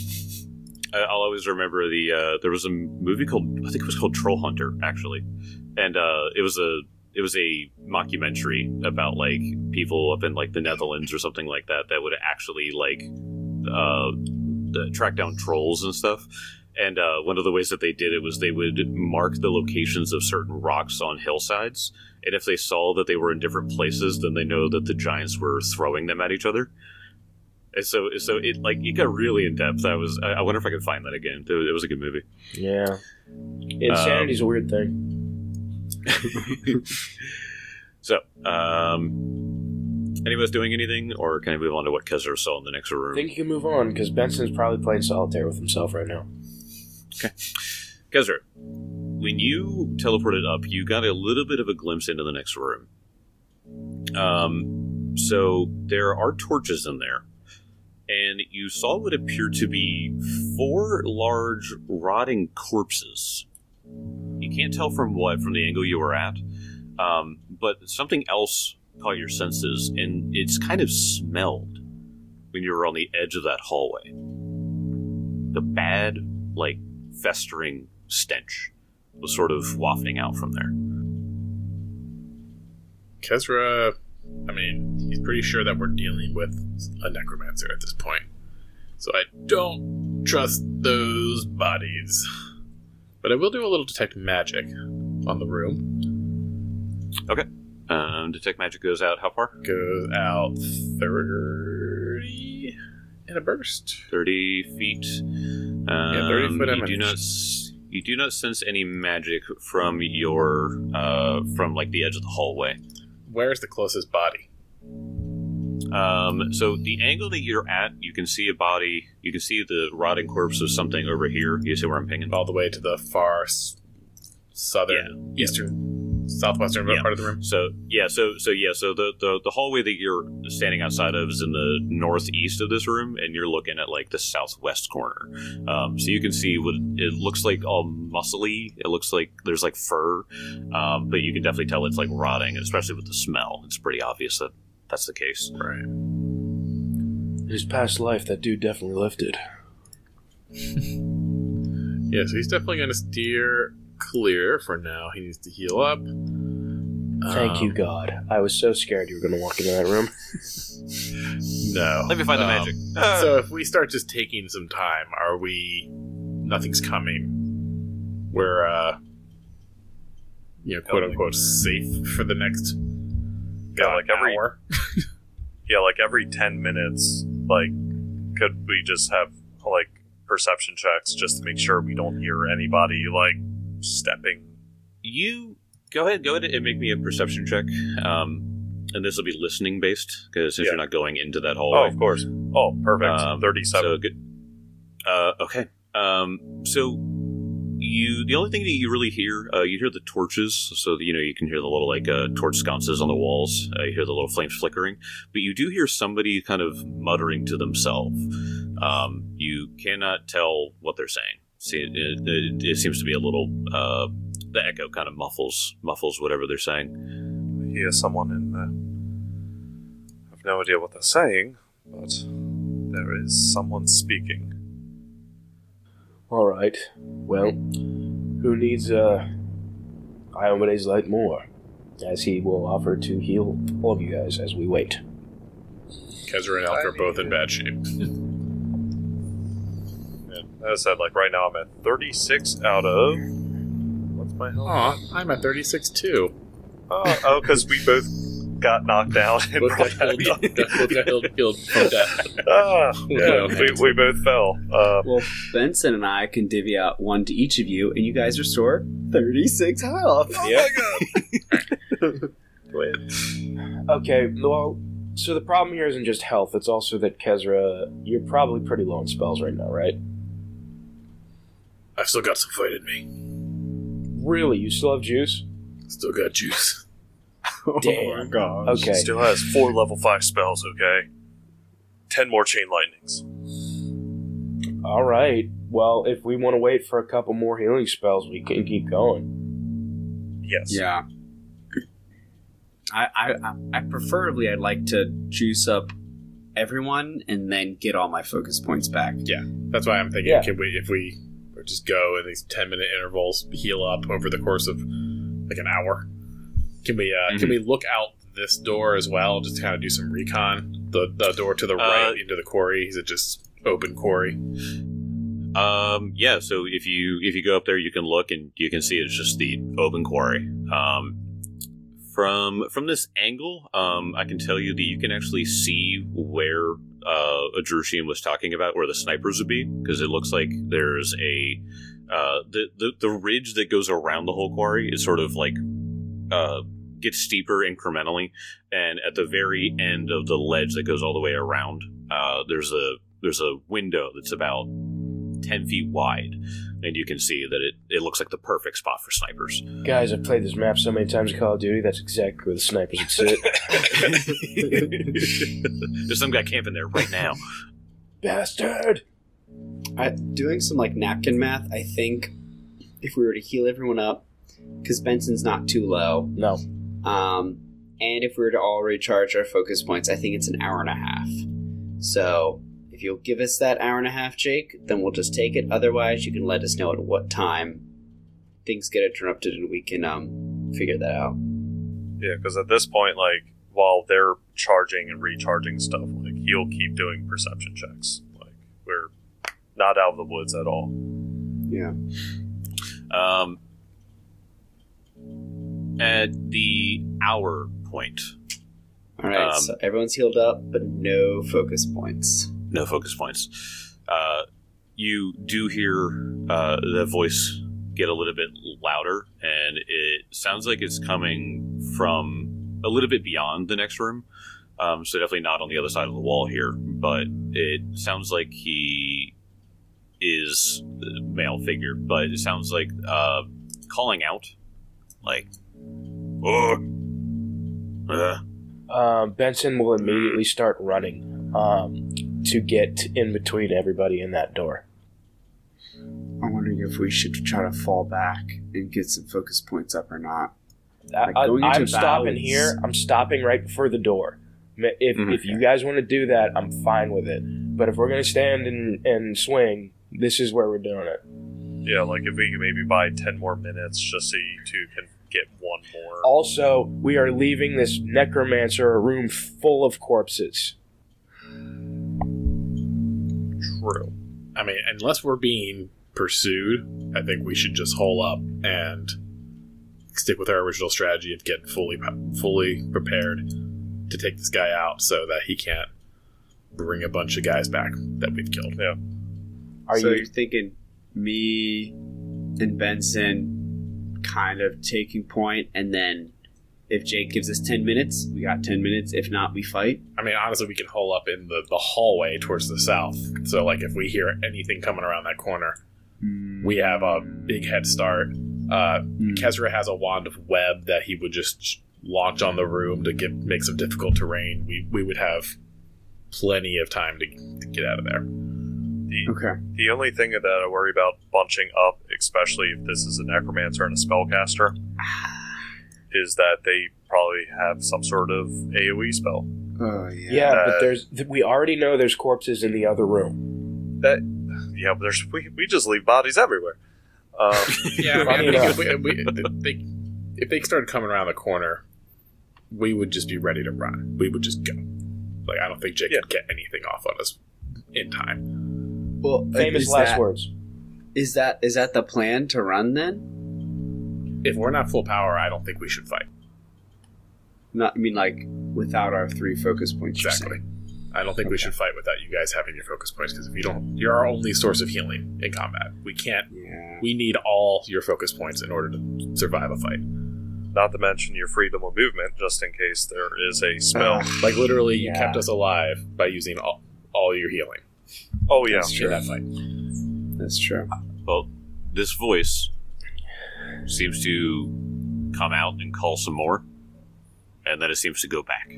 A: I- I'll always remember the uh, there was a movie called I think it was called Troll Hunter actually, and uh, it was a it was a mockumentary about like people up in like the Netherlands or something like that that would actually like uh, track down trolls and stuff. And uh, one of the ways that they did it was they would mark the locations of certain rocks on hillsides, and if they saw that they were in different places, then they know that the giants were throwing them at each other. And so, so it like it got really in depth. I was, I wonder if I could find that again. It was, it was a good movie.
B: Yeah, insanity's um, a weird thing.
A: So, um, anybody's doing anything, or can I move on to what Kezra saw in the next room?
B: I think you can move on because Benson's probably playing solitaire with himself right now.
A: Okay, Kezra, when you teleported up, you got a little bit of a glimpse into the next room. Um, so there are torches in there. And you saw what appeared to be four large, rotting corpses. You can't tell from what, from the angle you were at, um, but something else caught your senses, and it's kind of smelled when you were on the edge of that hallway. The bad, like, festering stench was sort of wafting out from there.
D: Kezra... I mean, he's pretty sure that we're dealing with a necromancer at this point. So I don't trust those bodies. But I will do a little detect magic on the room.
A: Okay. Um, detect magic goes out how far?
D: Goes out thirty in a burst.
A: thirty feet. Um,
D: yeah, thirty foot
A: you do not You do not sense any magic from your, uh, from like the edge of the hallway.
D: Where's the closest body?
A: Um, so the angle that you're at, you can see a body. You can see the rotting corpse of something over here. You see where I'm pinging?
D: All the way to the far s- southern,
A: yeah.
D: eastern, yeah. southwestern
A: yeah.
D: part of the room.
A: So yeah, so so yeah, so the, the the hallway that you're standing outside of is in the northeast of this room, and you're looking at like the southwest corner. Um, so you can see what it looks like, all muscly. It looks like there's like fur, um, but you can definitely tell it's like rotting, especially with the smell. It's pretty obvious that that's the case.
D: Right.
B: In his past life, that dude definitely lifted.
D: Yeah, so he's definitely going to steer clear for now. He needs to heal up.
B: Thank
D: um,
B: you, God. I was so scared you were going to walk into that room.
D: No.
A: Let me find
D: um,
A: the magic.
D: So if we start just taking some time, are we... Nothing's coming. We're, uh... You know, quote-unquote, safe for the next...
C: Yeah, like every...
D: hour?
C: yeah, like every ten minutes, like, could we just have, like, perception checks just to make sure we don't hear anybody, like, stepping?
A: You go ahead, go ahead and make me a perception check. Um, and this will be listening based, because since
C: Yeah.
A: you're not going into that
C: Oh,
A: hallway.
C: of course. Oh, perfect.
A: Um,
C: thirty-seven.
A: So good. Uh, okay. Um, so you, the only thing that you really hear, uh, you hear the torches. So you know you can hear the little like uh, torch sconces on the walls. Uh, you hear the little flames flickering, but you do hear somebody kind of muttering to themselves. Um, you cannot tell what they're saying. See, it, it, it seems to be a little. Uh, the echo kind of muffles muffles whatever they're saying.
C: I hear someone in there. I have no idea what they're saying, but there is someone speaking.
B: All right. Well, who needs uh, Iomedes Light more? As he will offer to heal all of you guys as we wait.
D: Kezra and Elf are both in bad shape.
C: And as I said, like right now I'm at thirty-six out of... What's my health?
D: Aw, I'm at thirty-six too.
C: Oh, oh, because we both got knocked down and
D: Both got
C: brought
D: healed,
C: back up.
D: both got healed, healed from death.
C: Ah, yeah, we, we both fell. Uh,
E: Well, Benson and I can divvy out one to each of you, and you guys restore thirty-six health.
C: yeah.
B: Okay, well, so the problem here isn't just health, it's also that Kezra, you're probably pretty low on spells right now, right?
D: I've still got some fight in me.
B: Really? You still have juice?
D: Still got juice.
B: Damn.
E: Oh my gosh.
B: Okay.
C: Still has four level five spells, okay? Ten more chain lightnings.
B: Alright. Well, if we want to wait for a couple more healing spells, we can keep going.
C: Yes.
E: Yeah. I, I, I preferably I'd like to juice up everyone and then get all my focus points back.
D: Yeah, that's why I'm thinking,
B: Yeah.
D: can we, if we or just go in these ten minute intervals, heal up over the course of like an hour. Can we uh,
A: Mm-hmm.
D: can we look out this door as well? Just kind of do some recon. The the door to the right
A: Uh,
D: into the quarry. Is it just open quarry?
A: Um, yeah, so if you if you go up there, you can look and you can see it's just the open quarry. Um, from from this angle, um, I can tell you that you can actually see where uh, Adrushian was talking about, where the snipers would be, because it looks like there's a uh, the, the the ridge that goes around the whole quarry is sort of like uh, gets steeper incrementally, and at the very end of the ledge that goes all the way around, uh, there's a there's a window that's about ten feet wide, and you can see that it, it looks like the perfect spot for snipers.
B: Guys, I've played this map so many times in Call of Duty, that's exactly where the snipers would sit.
A: There's some guy camping there right now.
B: Bastard!
E: I, doing some like napkin math, I think if we were to heal everyone up, because Benson's not too low,
B: No.
E: um, and if we were to all recharge our focus points, I think it's an hour and a half. So if you'll give us that hour and a half, Jake, then we'll just take it. Otherwise, you can let us know at what time things get interrupted, and we can um figure that out.
C: Yeah, because at this point, like, while they're charging and recharging stuff, like, he'll keep doing perception checks. Like, we're not out of the woods at all.
E: Yeah.
A: Um, at the hour point,
E: All right.
A: Um,
E: so everyone's healed up, but no focus points.
A: no focus points. Uh, you do hear uh, the voice get a little bit louder, and it sounds like it's coming from a little bit beyond the next room. Um, so definitely not on the other side of the wall here, but it sounds like he is a male figure, but it sounds like uh, calling out, like, oh, uh,
B: Um, Benson will immediately start running um, to get in between everybody in that door.
E: I'm wondering if we should try to fall back and get some focus points up or not.
B: I,
E: Like, going
B: I,
E: into
B: I'm stopping
E: valleys.
B: here. I'm stopping right before the door. If,
A: Mhm.
B: if you guys want to do that, I'm fine with it. But if we're going to stand and, and swing, this is where we're doing it.
C: Yeah, like, if we could maybe buy ten more minutes just so you two can get one more.
B: Also, we are leaving this necromancer a room full of corpses.
C: True.
D: I mean, unless we're being pursued, I think we should just hole up and stick with our original strategy of getting fully fully prepared to take this guy out so that he can't bring a bunch of guys back that we've killed.
C: Yeah.
B: Are
E: so
B: you?
E: you're thinking me and Benson kind of taking point, and then if Jake gives us ten minutes, we got ten minutes. If not, we fight.
D: I mean, honestly, we can hole up in the, the hallway towards the south. So, like, if we hear anything coming around that corner, we have a big head start. Uh,
E: Mm.
D: Kezra has a wand of web that he would just launch on the room to get make some difficult terrain. We we would have plenty of time to, to get out of there.
C: The,
E: Okay.
C: the only thing that I worry about bunching up, especially if this is a necromancer and a spellcaster, is that they probably have some sort of AoE spell.
E: Oh yeah.
B: Yeah,
C: Uh,
B: but there's. th- we already know there's corpses in the other room.
C: That yeah, but there's we, we just leave bodies everywhere. Um,
D: Yeah, I
B: Funny
D: mean, I think
B: enough.
D: if, we, if, they, if they started coming around the corner, we would just be ready to run. We would just go. Like, I don't think Jake
C: Yeah.
D: could get anything off on us in time.
E: Well,
B: Famous
E: is
B: last
E: that,
B: words.
E: Is that is that the plan to run then?
D: If we're not full power, I don't think we should fight.
E: Not, I mean, like without our three focus points. you're
D: Exactly.
E: saying.
D: I don't think we
E: Okay.
D: should fight without you guys having your focus points, because if you don't, you're our only source of healing in combat. We can't.
E: Yeah.
D: We need all your focus points in order to survive a fight.
C: not to mention your freedom of movement, just in case there is a spell.
E: Ugh.
D: Like, literally, you
B: Yeah.
D: kept us alive by using all, all your healing
C: oh yeah,
E: That's
D: in
E: true.
D: that fight.
E: That's true.
A: Well, this voice seems to come out and call some more, and then it seems to go back.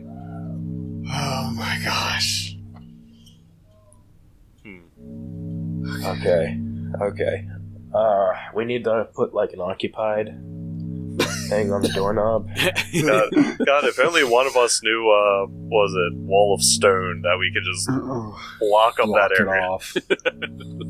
E: Oh my gosh.
C: Hmm.
B: Okay. Okay. Uh, we need to put like an occupied thing on the doorknob.
C: God, God, if only one of us knew, uh, what was it, wall of stone, that we could just
E: Oh,
C: block up
E: block
C: that
E: it
C: area.
E: off.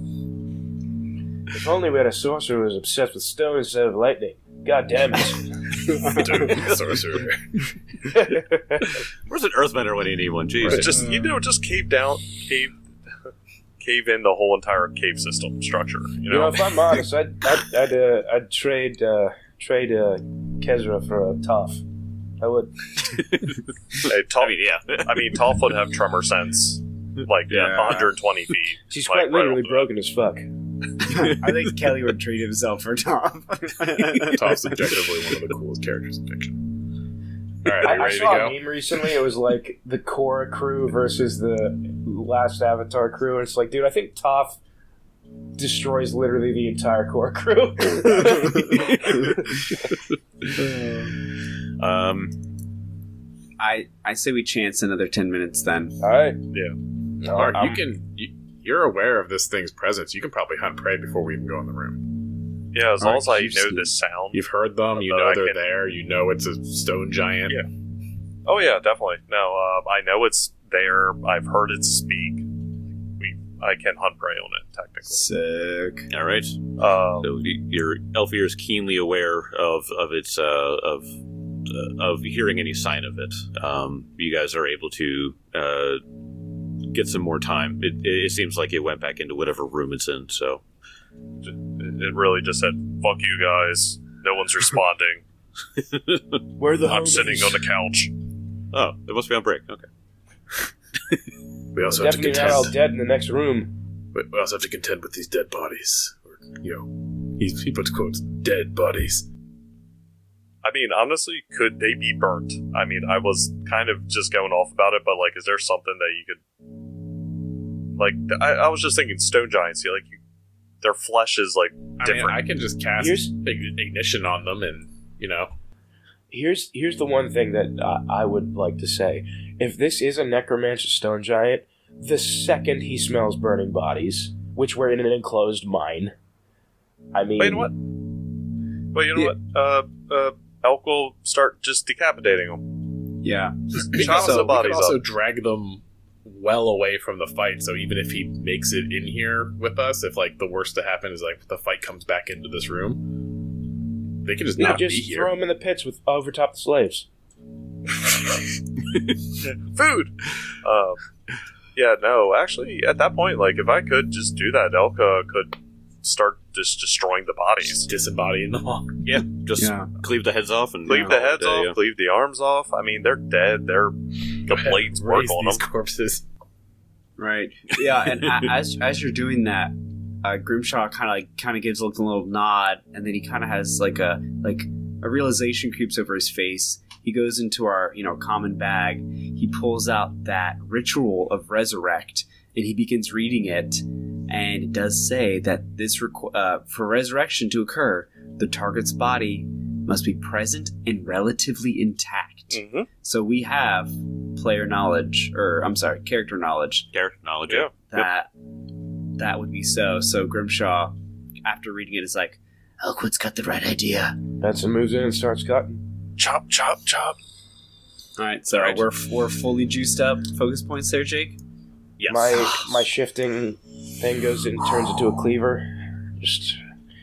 B: If only we had a sorcerer who was obsessed with stone instead of lightning. God damn it.
D: Doom sorcerer.
A: Where's an earthbender when you need one? Jesus.
C: Right, just you know, just cave down, cave, cave in the whole entire cave system structure. You
B: You
C: know,
B: know, if I'm honest, I'd I'd I'd, uh, I'd trade uh, trade uh, Kezra for a Toph. I would.
C: hey, Toph,
A: I mean, yeah.
C: I mean, Toph would have tremor sense, like
D: Yeah.
C: one hundred twenty feet.
B: She's
C: like,
B: quite literally
C: right
B: broken as fuck.
E: I think Kelly would treat himself for Tom.
D: Toph's objectively one of the coolest characters in fiction. All right, are
B: I,
D: you
B: I
D: ready to
B: saw
D: go?
B: a meme recently. It was like the Korra crew versus the last Avatar crew, and it's like, dude, I think Toph destroys literally the entire Korra crew.
A: Um,
E: I I say we chance another ten minutes then.
B: All right.
C: Yeah.
B: No,
D: Mark,
B: I'm-
D: you can. You, you're aware of this thing's presence. You can probably hunt prey before we even go in the room.
C: Yeah, as
E: All
C: long
E: right,
C: as I
E: you've
C: know
E: seen-
C: this sound.
D: You've heard them. You
C: Uh,
D: know
C: I
D: they're
C: can-
D: there. You know it's a stone giant.
C: Yeah. Oh yeah, definitely. No, uh, I know it's there. I've heard it speak. We, I can hunt prey on it technically.
E: Sick.
A: all right.
C: Um,
A: So y- your elf ear is keenly aware of of its uh, of uh, of hearing any sign of it. Um, you guys are able to uh, get some more time. It, it seems like it went back into whatever room it's in. So
C: it it really just said, "Fuck you guys." No one's responding.
B: Where the
C: I'm sitting on the couch.
A: oh, it must be on break. Okay.
D: We also have to
B: Definitely not all
D: contend.
B: dead in the next room.
D: We we also have to contend with these dead bodies. Or, you know, he, he puts quotes, dead bodies.
C: I mean, honestly, could they be burnt? I mean, I was kind of just going off about it, but like, is there something that you could, like, I, I was just thinking stone giants. You like, you, their flesh is like
D: I mean,
C: different.
D: I can just cast
B: Here's-
D: ig- ignition on them, and you know,
B: Here's here's the one thing that I, I would like to say. If this is a necromancer stone giant, the second he smells burning bodies, which we're in an enclosed mine, I mean,
C: But you know what? But you know what? Uh, uh, Elk will start just decapitating them.
E: Yeah.
D: we
C: Chop
D: can also,
C: the
D: we
C: bodies
D: can also
C: up.
D: drag them well away from the fight. So even if he makes it in here with us, if like the worst to happen is like the fight comes back into this room, they can just
B: yeah,
D: not
B: just
D: be here.
B: throw them in the pits with over top the slaves.
C: Food. Um, yeah, no, actually, at that point, like, if I could just do that, Elka could start just destroying the bodies.
D: Just disembodying them all.
A: Yeah, just
E: Yeah.
A: cleave the heads off and
C: Leave the
A: call it a
C: heads
A: day,
C: off,
A: yeah.
C: leave the arms off. I mean, they're dead. They're the
D: Go ahead,
C: blades work
D: raise
C: on
D: these
C: them.
D: corpses.
E: Right. Yeah, and a- as as you're doing that, uh, Grimshaw kind of like kind of gives like a little nod, and then he kind of has like a like a realization creeps over his face. He goes into our you know common bag. He pulls out that ritual of resurrect, and he begins reading it. And it does say that this requ- uh, for resurrection to occur, the target's body must be present and relatively intact.
C: Mm-hmm.
E: So we have player knowledge, or I'm sorry, character knowledge
A: Character knowledge.
C: Yeah.
E: that that would be so. So Grimshaw, after reading it, is like, Elkwood's got the right idea.
B: Benson moves in and starts cutting.
C: Chop, chop, chop.
E: All right, so
A: All right.
E: we're we're fully juiced up. Focus points there, Jake.
D: Yes.
B: My my shifting thing goes and turns into a cleaver. Just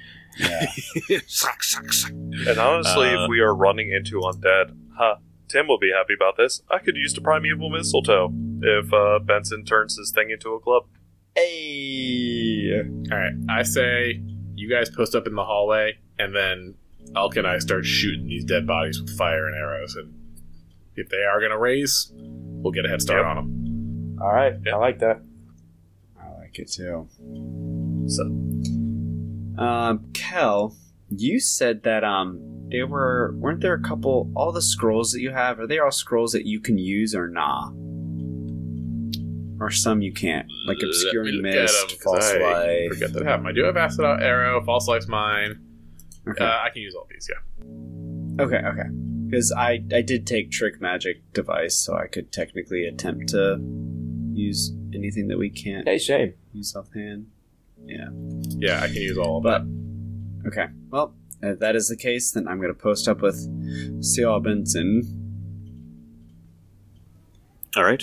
A: suck, suck, suck.
C: And honestly,
A: Uh,
C: if we are running into undead, huh, Tim will be happy about this. I could use the primeval mistletoe if uh, Benson turns his thing into a club.
E: Hey.
D: All right. I say you guys post up in the hallway, and then Elk and I start shooting these dead bodies with fire and arrows. And if they are going to raise, we'll get a head start
C: Yep.
D: on them.
B: all right.
C: Yeah.
B: I like that.
E: I like it too.
C: So,
E: Um, Kel, you said that um there were weren't there a couple all the scrolls that you have, are they all scrolls that you can use or nah? Or some you can't. Like
D: Let
E: Obscuring
D: me look at
E: Mist,
D: 'em, 'cause
E: False
D: I
E: Life.
D: Forget that I have 'em. I do have Acid Arrow, False Life's mine.
E: Okay.
D: Uh, I can use all these, yeah.
E: Okay, okay. Because I, I did take Trick Magic Device, so I could technically attempt to use anything that we can't
B: Hey, same.
E: use offhand.
D: Yeah, I can use all of
E: But,
D: that.
E: okay. Well, if that is the case, then I'm going to post up with Seal Benson.
A: All right.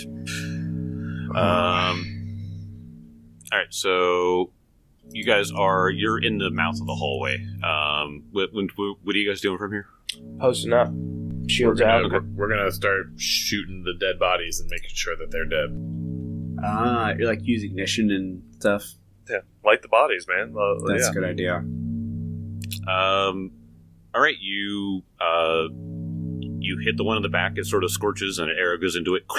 A: Um. All right. So you guys are you're in the mouth of the hallway. Um. What, what, what are you guys doing from here?
B: Posting up.
D: We're
B: Shields
D: gonna,
B: out.
D: we're, we're gonna start shooting the dead bodies and making sure that they're dead.
E: Ah, you're like use ignition and stuff.
C: Yeah, light the bodies, man. Uh,
E: That's
C: yeah.
E: a good idea.
A: Um, all right, you uh, you hit the one in the back. It sort of scorches, and an arrow goes into it.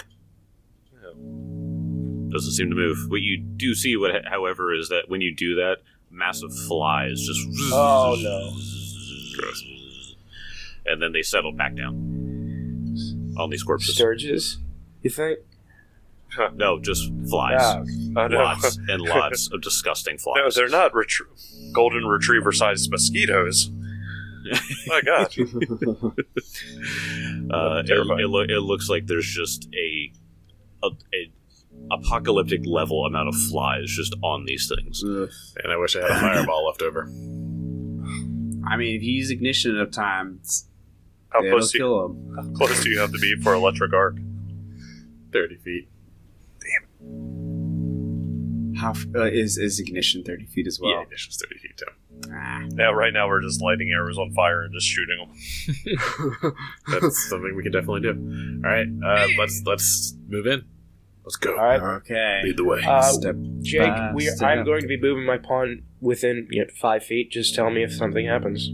A: Doesn't seem to move. What you do see, what, however, is that when you do that, massive flies just.
B: Oh, no.
A: And then they settle back down on these corpses.
B: Sturges, you think?
A: No, just flies.
B: Ah,
C: Oh, no.
A: Lots and lots of disgusting flies.
C: No, they're not retrie- golden retriever-sized mosquitoes. My God.
A: Uh, it, it, lo- it looks like there's just a, a, a apocalyptic level amount of flies just on these things.
E: Ugh.
D: And I wish I had a fireball left over.
E: I mean, if you use ignition enough times,
C: How
E: it'll
C: close, do you,
E: kill them.
C: how close do you have to be for electric arc?
D: thirty feet.
E: How f- uh, is is ignition thirty feet as well?
D: Yeah, ignition's thirty feet too.
E: Ah.
C: Yeah, right now we're just lighting arrows on fire and just shooting them.
D: That's something we can definitely do. All right, uh, let's let's move in. Let's go.
B: all right.
E: Okay.
D: Lead the way.
B: Uh,
E: Step
B: Jake,
E: by
B: we,
E: step.
B: I'm going to be moving my pawn within you know, five feet. Just tell me if something happens.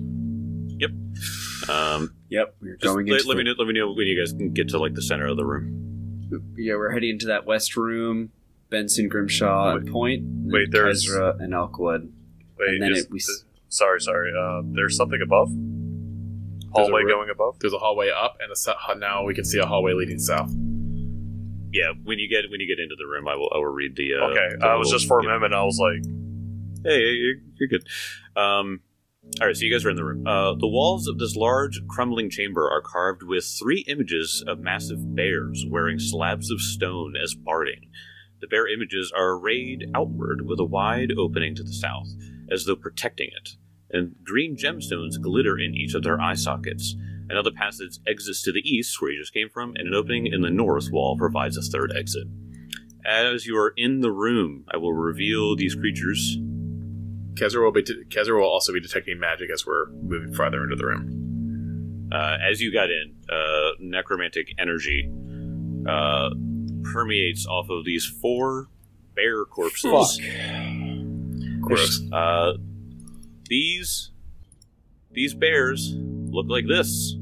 A: Um,
E: Yep, we're
A: just
E: going
A: let,
E: into
A: let me
E: the-
A: know, let me know when you guys can get to like the center of the room.
E: Yeah, we're heading into that west room. Benson, Grimshaw, and Point. and
C: wait, there's-
E: Ezra and Elkwood.
C: Wait,
E: And then
C: is,
E: it- we s-
C: th- sorry, sorry. Uh, there's something above?
D: There's a
C: Hallway
D: room.
C: going above?
D: There's a hallway up, and a su- now we can see a hallway leading south.
A: Yeah, when you get when you get into the room, I will I will read the. Uh,
C: Okay,
A: the
C: I was
A: little-
C: just for a
A: yeah.
C: moment, I was like,
A: Hey, hey, you're, you're good. Um, all right, so you guys are in the room. Uh, the walls of this large, crumbling chamber are carved with three images of massive bears wearing slabs of stone as barding. The bear images are arrayed outward with a wide opening to the south, as though protecting it, and green gemstones glitter in each of their eye sockets. Another passage exits to the east, where you just came from, and an opening in the north wall provides a third exit. As you are in the room, I will reveal these creatures.
D: Kezra will be de- Kezra will also be detecting magic as we're moving farther into the room.
A: Uh, as you got in, uh, necromantic energy uh, permeates off of these four bear corpses.
B: Fuck.
D: Gross.
A: Uh, these these bears look like this.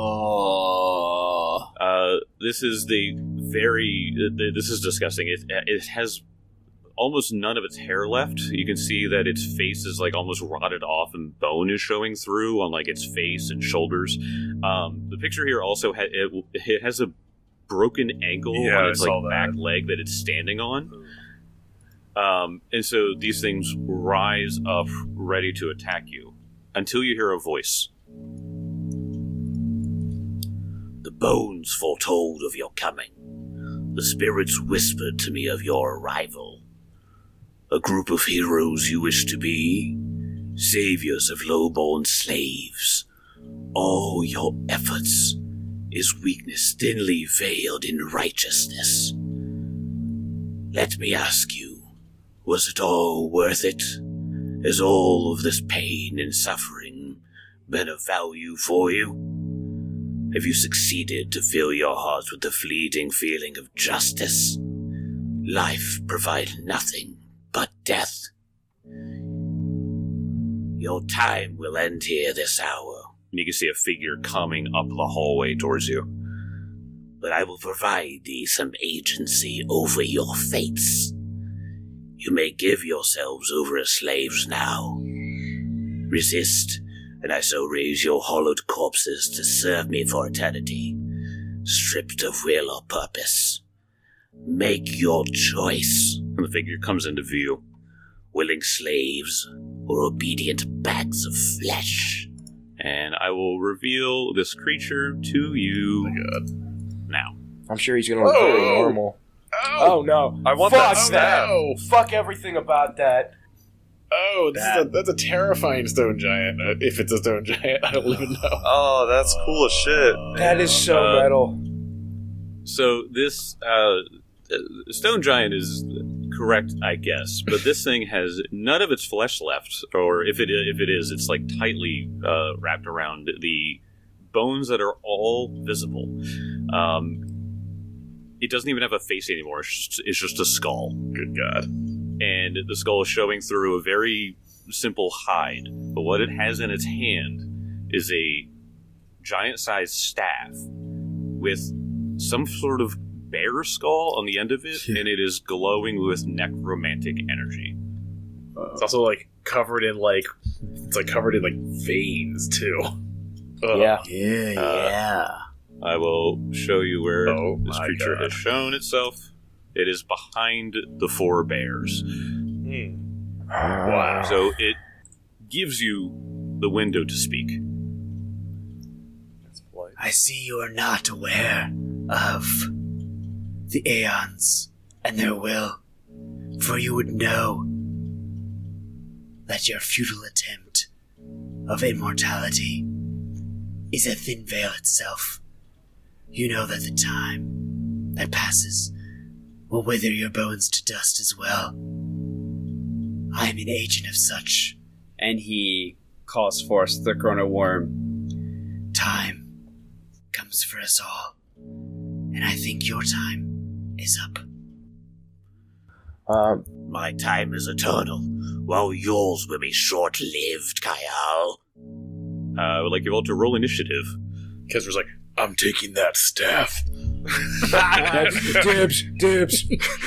E: Oh.
A: Uh, this is the very. th- This is disgusting. It it has almost none of its hair left. You can see that its face is like almost rotted off, and bone is showing through on like its face and shoulders. Um, the picture here also ha- it, it has a broken ankle
C: Yeah,
A: on
C: I
A: its
C: saw
A: like
C: that.
A: back leg that it's standing on. Um, and so these things rise up, ready to attack you, until you hear a voice. The bones foretold of your coming. The spirits whispered to me of your arrival. A group of heroes you wish to be, saviors of low-born slaves. All your efforts is weakness thinly veiled in righteousness. Let me ask you, was it all worth it? Has all of this pain and suffering been of value for you? Have you succeeded to fill your hearts with the fleeting feeling of justice? Life provides nothing but death. Your time will end here this hour. And you can see a figure coming up the hallway towards you. But I will provide thee some agency over your fates. You may give yourselves over as slaves now. Resist, and I shall raise your hollowed corpses to serve me for eternity, stripped of will or purpose. Make your choice. And the figure comes into view. Willing slaves or obedient bags of flesh. And I will reveal this creature to you
D: Oh my God.
A: now.
B: I'm sure he's going to look very
C: Oh.
B: normal. Oh no!
C: I want
B: Fuck
C: that staff.
D: Oh,
B: Fuck everything about that.
D: oh this is a, that's a terrifying stone giant. Uh, if it's a stone giant, I don't even know.
C: Oh, that's cool as shit.
B: That is so
A: Uh,
B: metal.
A: So this uh, stone giant is correct, I guess, but this thing has none of its flesh left, or if it if it is, it's like tightly uh, wrapped around the bones that are all visible. Um, it doesn't even have a face anymore. It's just, it's just a skull.
D: Good God.
A: And the skull is showing through a very simple hide. But what it has in its hand is a giant-sized staff with some sort of bear skull on the end of it, and it is glowing with necromantic energy.
D: It's also like covered in like it's like covered in like veins too. Ugh.
B: Yeah.
E: Yeah,
A: Uh,
E: yeah.
A: I will show you where
D: Oh
A: this
D: my
A: creature
D: God.
A: has shown itself. It is behind the four bears.
C: Hmm.
D: Wow.
A: So it gives you the window to speak.
C: That's polite.
E: I see you are not aware of the Aeons and their will, for you would know that your futile attempt of immortality is a thin veil itself. You know that the time that passes will wither your bones to dust as well. I am an agent of such. And he calls forth the Chrono Worm. Time comes for us all, and I think your time is up.
B: Um,
F: My time is eternal, while yours will be short-lived, Kyle.
A: Uh, I would like you all to roll initiative.
D: Kezra's like, I'm taking that staff.
B: dibs, dibs.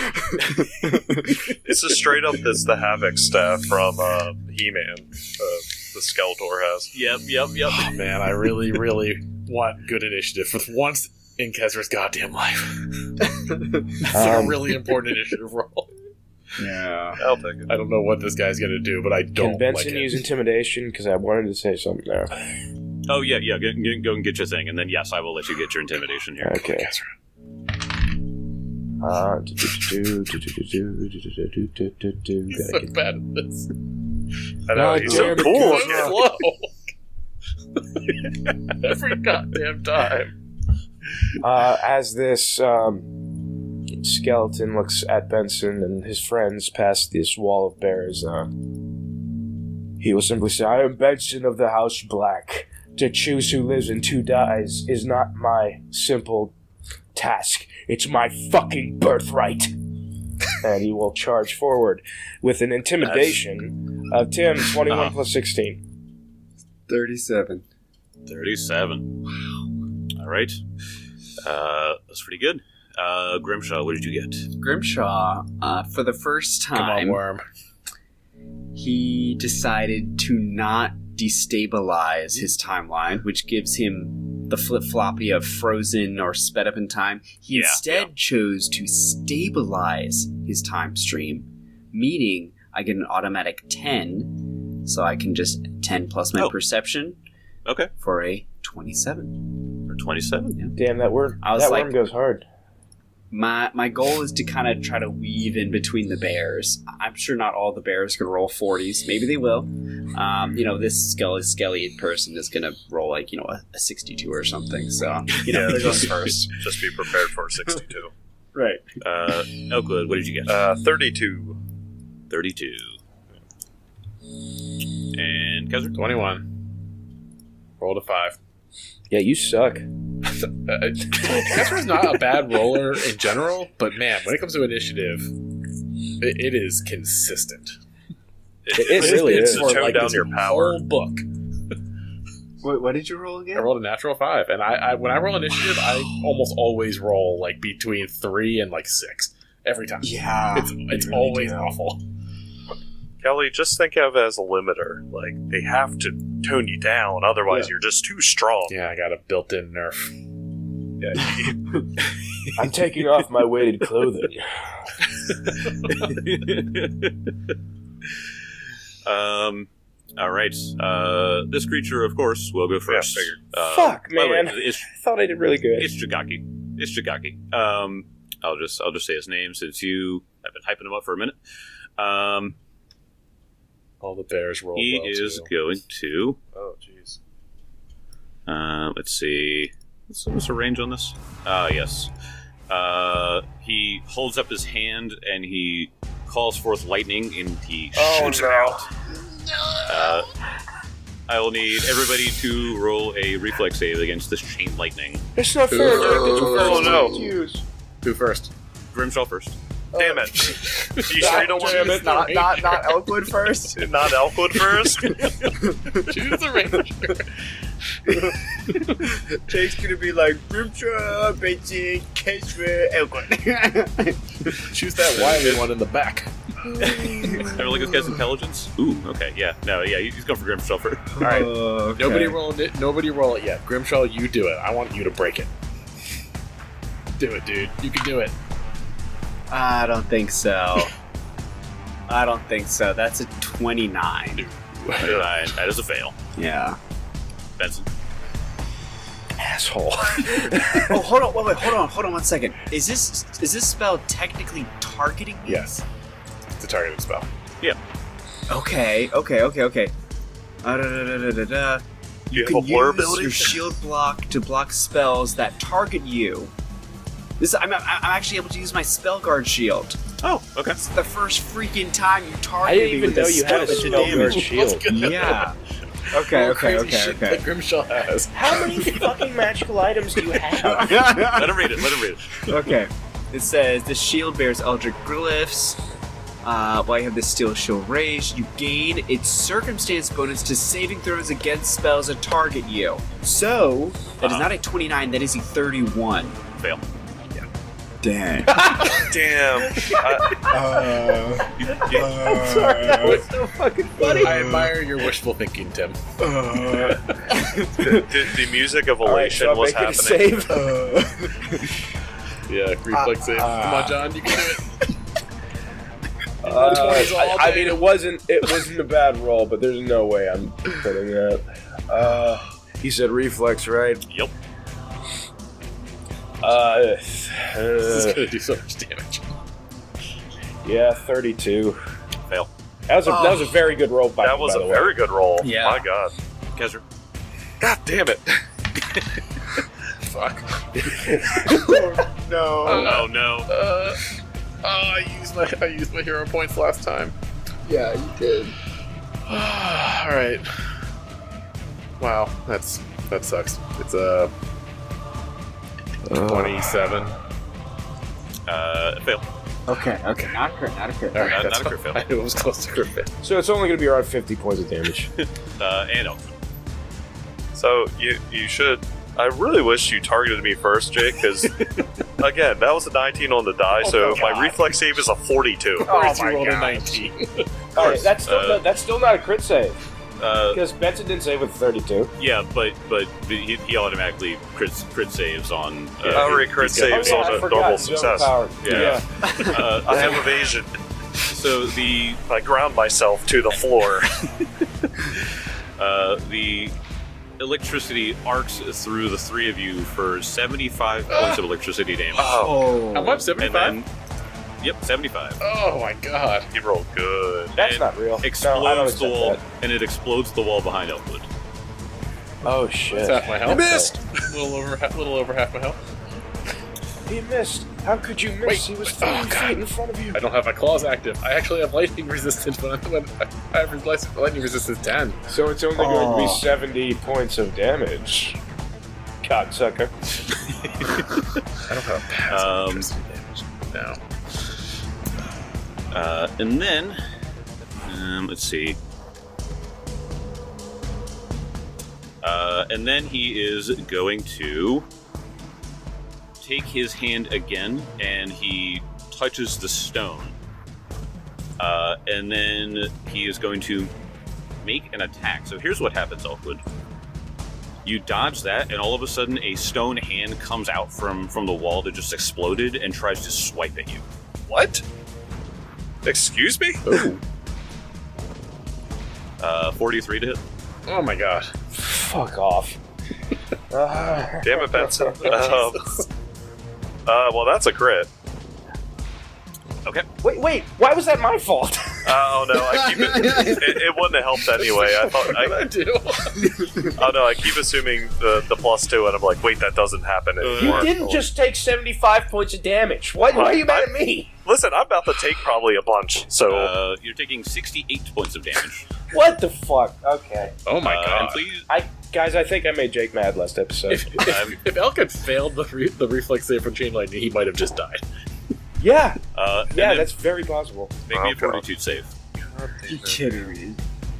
C: It's just straight up this the Havoc staff from uh, He-Man. Uh, the Skeletor has.
A: Yep, yep, yep.
D: Oh man, I really, really want good initiative for once in Kezra's goddamn life. That's
B: Um,
D: a really important initiative roll.
E: Yeah.
C: I'll take it.
D: I don't know what this guy's gonna do, but I don't
B: Can Benson
D: like it.
B: use intimidation? Because I wanted to say something there.
A: Oh, yeah, yeah. Go, go and get your thing, and then, yes, I will let you get your intimidation here.
B: Okay. Uh, do, do, do, do, do, do, do, do, do, do, do, do.
D: He's
B: Gotta
D: so
B: get-
D: bad at this.
C: I know,
B: God
C: he's so
B: damn it,
C: cool.
B: Kezra.
C: looking.
D: Slow. Every goddamn time.
B: Uh, as this um, skeleton looks at Benson and his friends past this wall of bears, uh, he will simply say, I am Benson of the House Black. To choose who lives and who dies is not my simple task. It's my fucking birthright. And he will charge forward with an intimidation of Tim, twenty-one
A: Uh-huh.
B: plus sixteen.
E: thirty-seven.
A: thirty-seven. All right. Uh, that's pretty good. Uh, Grimshaw, what did you get?
E: Grimshaw, uh, for the first
D: Come on,
E: time,
D: worm.
E: he decided to not destabilize his timeline, which gives him the flip-floppy of frozen or sped up in time. He
A: Yeah,
E: instead
A: yeah.
E: chose to stabilize his time stream, meaning I get an automatic ten, so I can just ten plus my
A: Oh.
E: perception
A: Okay.
E: for a twenty-seven.
A: For twenty-seven.
B: Damn, that worm,
E: I was
B: that
E: like-
B: worm goes hard.
E: My my goal is to kind of try to weave in between the bears. I'm sure not all the bears can roll forties. Maybe they will. Um, you know, this skelly skelly person is going to roll like you know a, a sixty-two or something. So you know,
C: Yeah,
E: they're going
C: just,
E: first.
C: just be prepared for sixty-two.
E: Right.
A: Uh, Elkwood, what did you get?
C: Uh, thirty-two.
A: thirty-two. And Kezra?
D: twenty-one. Rolled a five.
B: Yeah, you suck.
D: Uh, Casper's not a bad roller in general, but man, when it comes to initiative, it, it is consistent.
B: It, it really
C: it's
B: is.
C: to tone down
D: this
C: your power.
D: whole book.
E: What, what did you roll
D: I
E: again?
D: rolled a natural five, and I, I when I roll initiative, I almost always roll like between three and like six every time.
E: Yeah.
D: It's it's
B: really
D: always
B: do.
D: awful.
C: Kelly, just think of it as a limiter. Like, they have to tone you down, otherwise
D: Yeah.
C: you're just too strong.
D: Yeah, I got a built-in nerf.
C: Yeah, you-
B: I'm taking off my weighted clothing.
A: um, all right. Uh, this creature, of course, will go first.
C: figured.
A: Uh,
B: Fuck,
A: by the way,
B: man.
A: it's
B: I thought I did really good.
A: it's Chigaki. It's Chigaki. Um, I'll just I'll just say his name since you have been hyping him up for a minute. Um,
D: All the bears roll.
A: he
D: well,
A: is
D: too.
A: going to.
C: oh, jeez.
A: Uh, let's see. What's, what's the range on this? Ah, yes. Uh, he holds up his hand and he calls forth lightning and he
C: Oh,
A: shoots it
C: no.
A: out. Uh, I will need everybody to roll a reflex save against this chain lightning.
B: It's not fair.
C: Oh, no.
D: Who first?
A: Grimshaw first.
C: Damn it. You sure you don't want
B: Damn
C: to
B: it.
E: Not not not Elkwood first.
C: not Elkwood first?
D: Choose the ranger.
E: Jake's gonna be like Grimshaw, Benji, Kesher, Elkwood.
D: Choose that wily one in the back.
A: I roll this guy's intelligence. Ooh, okay, yeah, no, yeah, he's going for Grimshaw first.
D: All right.
E: Uh, okay.
D: Nobody roll it. Nobody roll it yet. Grimshaw, you do it. I want you to break it. Do it, dude. You can do it.
E: I don't think so. I don't think so. That's a twenty-nine.
A: Nine. That is a fail.
E: Yeah.
A: Benson.
B: Asshole.
E: Oh, hold on. Wait, wait, hold on. Hold on one second. Is this is this spell technically targeting me?
D: Yes. It's a targeted spell.
A: Yeah.
E: Okay. Okay. Okay. Okay. Uh, da, da, da, da, da, da.
C: You
E: You
C: have
E: can
C: a blur
E: use
C: ability?
E: your shield block to block spells that target you. This I'm, I'm I'm actually able to use my spell guard shield.
A: Oh, okay.
E: It's the first freaking time you
B: I
E: target
B: didn't
E: me
B: even
E: with
B: know
E: a
B: you had a
E: spell
B: spell guard
E: damage.
B: shield.
E: Yeah. Okay.
D: All
E: Okay.
D: crazy
E: Okay.
D: shit
E: Okay.
D: that Grimshaw has.
B: How many fucking magical items do you have?
A: Let him read it, let him read it.
E: Okay. It says the shield bears eldritch glyphs. Uh, while you have the steel shield raised, you gain its circumstance bonus to saving throws against spells that target you. So that is
A: Uh-huh.
E: not a twenty-nine. That is a thirty-one.
A: Fail.
E: Dang.
C: Damn. I,
B: Uh,
A: You- you-
B: I'm sorry, that was so fucking funny.
D: I admire your wishful thinking, Tim.
B: Uh,
C: the, the music of
B: all right,
C: elation
B: so I'm
C: was
B: making
C: happening.
B: a save.
D: Yeah, reflex
B: Uh,
D: save.
B: uh,
D: Come on, John, you can do it.
B: Uh,
D: twenties all
B: I, I
D: day.
B: mean, it wasn't it wasn't a bad roll, but there's no way I'm putting that. Uh, he said reflex, right?
A: Yep.
B: Uh,
D: This is
B: uh
D: gonna do so much damage.
B: yeah, thirty-two.
A: Fail.
B: That was a that was a very good roll. By
C: That was
B: by
C: a
B: the way.
C: very good roll.
E: Yeah.
C: My god.
A: Kesher.
C: God damn it.
D: Fuck.
E: No.
A: Oh, no.
D: Uh, oh, I used my I used my hero points last time.
E: Yeah, you did.
D: All right. Wow, that's that sucks. It's a twenty-seven.
A: Uh, fail.
E: Okay. Okay. Not a crit. Not a crit.
D: All right,
A: Not-
D: that's
A: not a
D: fine.
A: crit fail.
D: I was close to crit fail.
B: So it's only going to be around fifty points of damage.
A: Uh, and Elk.
C: So you you should. I really wish you targeted me first, Jake, because again, that was a nineteen on the die,
D: Oh
C: so
D: my
C: my
D: God.
C: reflex save is a forty-two.
D: Of course
B: Oh
D: you
B: my
D: rolled a
B: God.
D: nineteen.
B: All right, that's still
A: Uh,
B: not, that's still not a crit save
A: Uh,
B: because Benson didn't save with thirty-two.
A: yeah, but but he, he automatically crit, crit saves on. Uh,
C: I already
A: his-
C: crit
A: he's got-
C: saves
B: oh, yeah,
C: on
B: I
C: a
B: forgot.
C: normal
B: He's
C: success.
B: overpowered.
A: Yeah. Uh,
C: I have evasion.
A: so the
C: I ground myself to the floor.
A: uh, the electricity arcs through the three of you for seventy-five points of electricity damage.
C: Oh,
D: How much?
A: And
D: seventy-five?
A: then, yep, seventy-five.
D: Oh my god.
C: he rolled good.
B: That's
A: And
B: not real.
A: Explodes
B: no, I don't
A: the
B: accept
A: wall,
B: that.
A: and it explodes the wall behind Elkwood.
B: Oh shit!
D: That's half my health.
B: missed.
D: A little over, half, little over half my health.
B: He missed. How could you miss?
D: Wait,
B: he was
D: wait,
B: thirty
D: oh, God.
B: feet in front of you.
D: I don't have my claws active. I actually have lightning resistance, but when I have lightning resistance ten.
B: So it's only going to
E: Oh.
B: be seventy points of damage. Cocksucker.
D: I don't have passive
A: Um,
D: electricity damage. No.
A: Uh, and then, um, let's see. Uh, and then he is going to take his hand again, and he touches the stone. Uh, and then he is going to make an attack. So here's what happens, Elkwood. You dodge that, and all of a sudden, a stone hand comes out from, from the wall that just exploded and tries to swipe at you.
C: What? Excuse me?
A: Uh, forty-three to hit.
D: Oh my god.
B: Fuck off. Ah.
C: Damn it, Benson. Um, uh, well, that's a crit.
A: Okay.
B: Wait, wait. Why was that my fault?
C: Oh no, I keep it. It, it wouldn't have helped anyway. I thought.
D: What did I
C: I,
D: do?
C: oh no, I keep assuming the the plus two, and I'm like, wait, that doesn't happen
B: You
C: anymore.
B: didn't just take seventy-five points of damage. Why, why are you mad at me?
C: Listen, I'm about to take probably a bunch. So
A: Uh, you're taking sixty-eight points of damage.
B: What the fuck? Okay.
D: Oh my
A: Uh,
D: god!
A: and please,
B: I Guys, I think I made Jake mad last episode.
D: If, if, if Elk had failed the re- the reflex save from Chain Lightning, he might have just died.
B: yeah,
A: uh, and
B: yeah,
A: then
B: that's very possible.
A: make me a
C: Okay.
A: fortitude save.
E: You kidding me?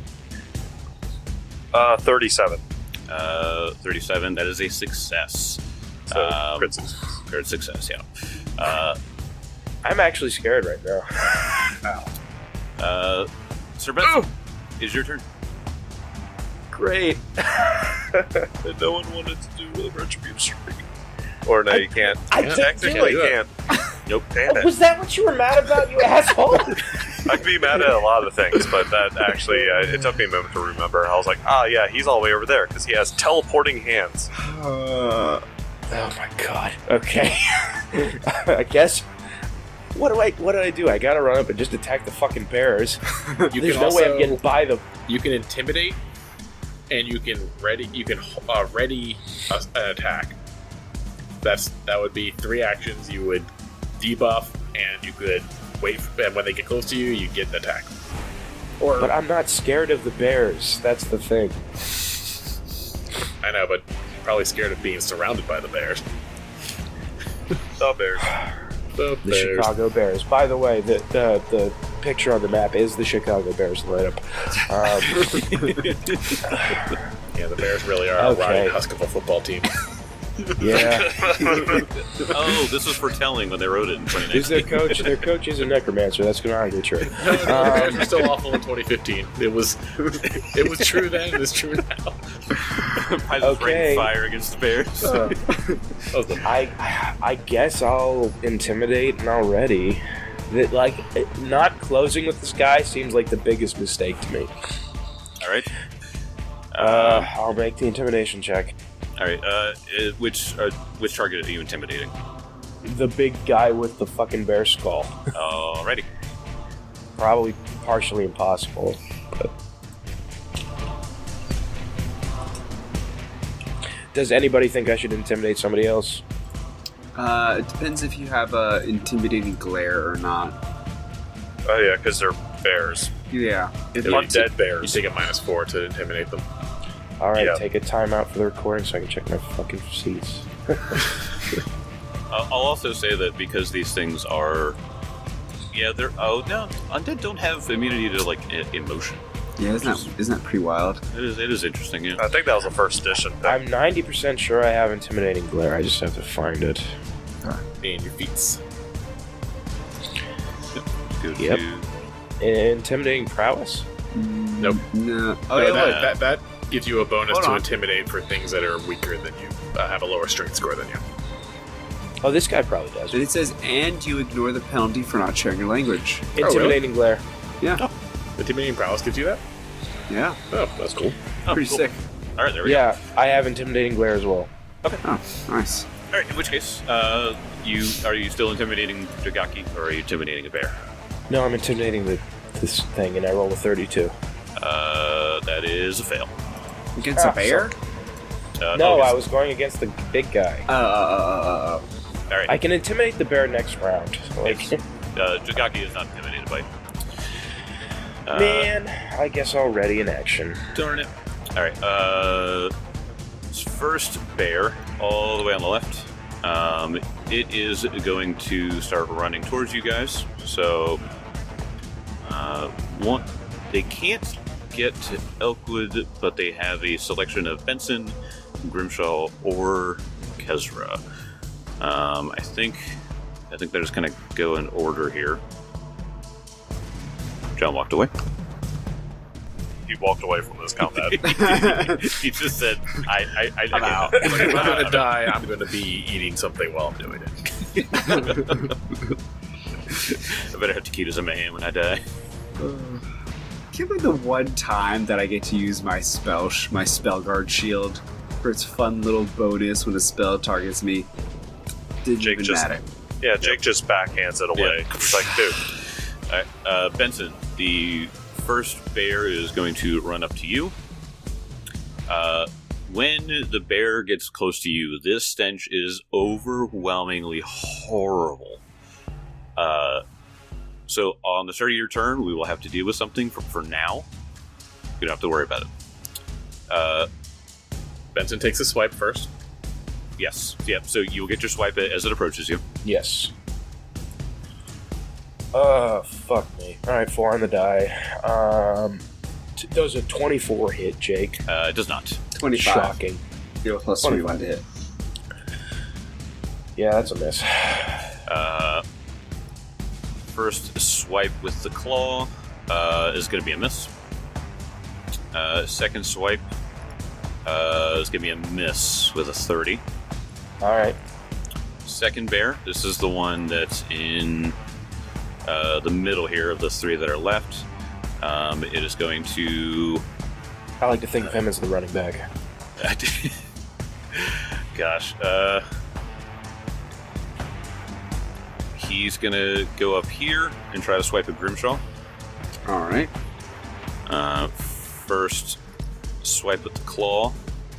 C: Uh, thirty-seven.
A: Uh, thirty-seven. That is a success.
C: So,
A: Um,
C: crit success.
A: Crit success. Yeah. Uh,
B: I'm actually scared right now.
A: uh, Sir Benson, it's your turn.
B: Great.
C: And no one wanted to do a retribution. Or no, you can't.
B: I
D: Yeah,
B: can't do
C: Technically,
B: it.
C: you can't.
A: Nope.
C: Damn it.
B: Was that what you were mad about, you asshole?
C: I can be mad at a lot of things, but that actually, uh, it took me a moment to remember. I was like, ah, yeah, he's all the way over there, because he has teleporting hands.
B: Uh, oh my god. Okay. I guess. What do I? What did I do? I gotta run up and just attack the fucking bears.
D: You
B: There's
D: can
B: no
D: also
B: way I'm getting by them.
D: you can intimidate, and you can ready you can uh, ready a, an attack. That's that would be three actions. You would debuff, and you could wait. For, and when they get close to you, you get an attack. Or
B: But I'm not scared of the bears. That's the thing.
D: I know, but probably scared of being surrounded by the bears.
C: The bears.
D: The,
B: The
D: bears.
B: Chicago Bears. By the way, the, the the picture on the map is the Chicago Bears lineup. Um,
D: Yeah, the Bears really are
B: Okay.
D: a Ryan Husk of a football team.
B: yeah.
A: Oh, this was foretelling when they wrote it in twenty
B: Who's their
A: nineteen.
B: coach? Their coach is a necromancer. That's going to be true.
D: No, the Bears
B: Um,
D: were still awful in twenty fifteen. It was, it was true then. It's true now.
A: Pilots
B: Okay.
A: raining fire against the Bears.
B: Uh,
D: That was the
B: I I guess I'll intimidate and I'll ready. That like not closing with this guy seems like the biggest mistake to me.
A: All right.
B: Uh, I'll make the intimidation check.
A: All right. Uh, uh, which uh, which target are you intimidating?
B: The big guy with the fucking bear skull.
A: Alrighty.
B: Probably partially impossible. But does anybody think I should intimidate somebody else?
E: Uh, it depends if you have a intimidating glare or not.
C: Oh, yeah, because they're bears.
E: Yeah.
D: It-
C: Undead
D: You
C: bears.
D: take a minus four to intimidate them.
B: All right,
C: Yeah.
B: take a time out for the recording so I can check my fucking receipts.
A: Uh, I'll also say that because these things are, yeah, they're. Oh no, undead don't have immunity to like e- emotion.
E: Yeah, isn't that, isn't that pretty wild?
A: It is. It is interesting. Yeah.
C: I think that was a first edition thing.
B: I'm ninety percent sure I have intimidating glare. I just have to find it.
D: And your feats.
A: Go
B: Yep.
A: to-
B: Intimidating prowess?
D: Nope.
E: No. Oh,
D: No,
E: yeah,
D: that,
E: look.
D: that, that gives you a bonus
E: Hold
D: to
E: on.
D: intimidate for things that are weaker than you, uh, have a lower strength score than you.
B: Oh, this guy probably does.
E: But it says, and you ignore the penalty for not sharing your language.
B: Intimidating glare.
E: Yeah.
D: Intimidating prowess gives you that?
E: Yeah.
D: Oh, that's cool.
A: Oh,
E: Pretty
A: cool.
E: sick.
A: All right, there we
B: Yeah, I have intimidating glare as well.
E: Oh, nice.
A: go. All right. In which case, uh, you are you still intimidating Jagaki, or are you intimidating a bear?
B: No, I'm intimidating the, this thing, and I roll a thirty-two.
A: Uh, that is a fail.
E: Against
B: Ah,
E: a bear?
A: Uh,
B: No,
A: it's-
B: I was going against the big guy.
E: Uh, uh, uh,
A: All right.
B: I can intimidate the bear next round. Like,
A: uh, Jagaki is not intimidated by. Uh,
B: man, I guess I'll ready in action.
A: Darn it. All right. Uh, first bear, all the way on the left. Um, it is going to start running towards you guys. So, uh, one, they can't get to Elkwood, but they have a selection of Benson, Grimshaw, or Kezra. Um, I think, I think they're just going to go in order here. John walked away.
C: He walked away from this combat.
A: He just said, "I, I, I,
E: I'm
A: I
E: out.
D: If I'm going to die, I'm going to be eating something while I'm doing it.
A: I better have taquitos in my hand when I die."
E: Give me the one time that I get to use my spell, sh- my spell guard shield for its fun little bonus when a spell targets me. Didn't
C: Jake
E: even
C: just-
E: matter.
C: Yeah, Jake just backhands it away.
A: Yeah.
C: He's like, dude,
A: All right, uh, Benson, the first bear is going to run up to you. Uh, when the bear gets close to you, this stench is overwhelmingly horrible. Uh, so on the start of your turn, we will have to deal with something for, for now. You don't have to worry about it. Uh,
D: Benson takes a swipe first.
A: yes. Yep. So you'll get your swipe as it approaches you.
B: Yes. Uh, fuck me. Alright, four on the die. Um, t- does a twenty-four hit, Jake?
A: Uh, it does not.
E: twenty-five.
B: Shocking.
E: You're plus twenty-one to hit.
B: Yeah, that's a miss.
A: Uh, first swipe with the claw uh, is going to be a miss. Uh, second swipe uh, is going to be a miss with a thirty.
B: Alright.
A: Second bear, this is the one that's in uh, the middle here of the three that are left. Um, it is going to...
B: I like to think of him as the running back.
A: Gosh. Uh, he's going to go up here and try to swipe at Grimshaw.
E: All right.
A: Uh, first swipe with the claw.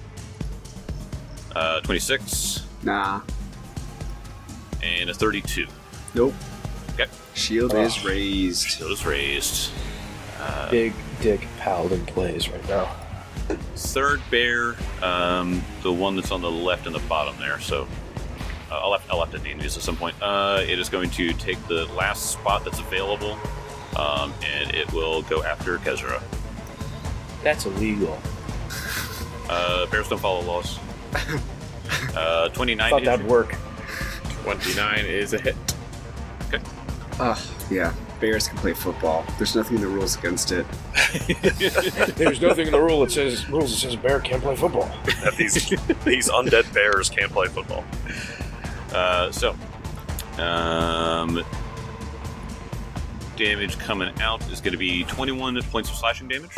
A: Uh, twenty-six.
E: Nah.
A: And a thirty-two.
E: Nope.
A: Okay.
E: Shield
B: Oh.
E: is raised.
A: Shield is raised. Uh,
B: Big dick paladin plays right now.
A: Third bear, um, the one that's on the left and the bottom there. So uh, I'll, have, I'll have to name these at some point. Uh, it is going to take the last spot that's available, um, and it will go after Kezra.
B: That's illegal.
A: Uh, bears don't follow laws. Uh, twenty-nine.
B: Thought that'd work.
D: twenty-nine is a hit.
E: Ugh, yeah. Bears can play football. There's nothing in the rules against it.
B: There's nothing in the rule that says rules that says a bear can't play football.
C: That these these undead bears can't play football.
A: Uh, so, um, damage coming out is going to be twenty-one points of slashing damage.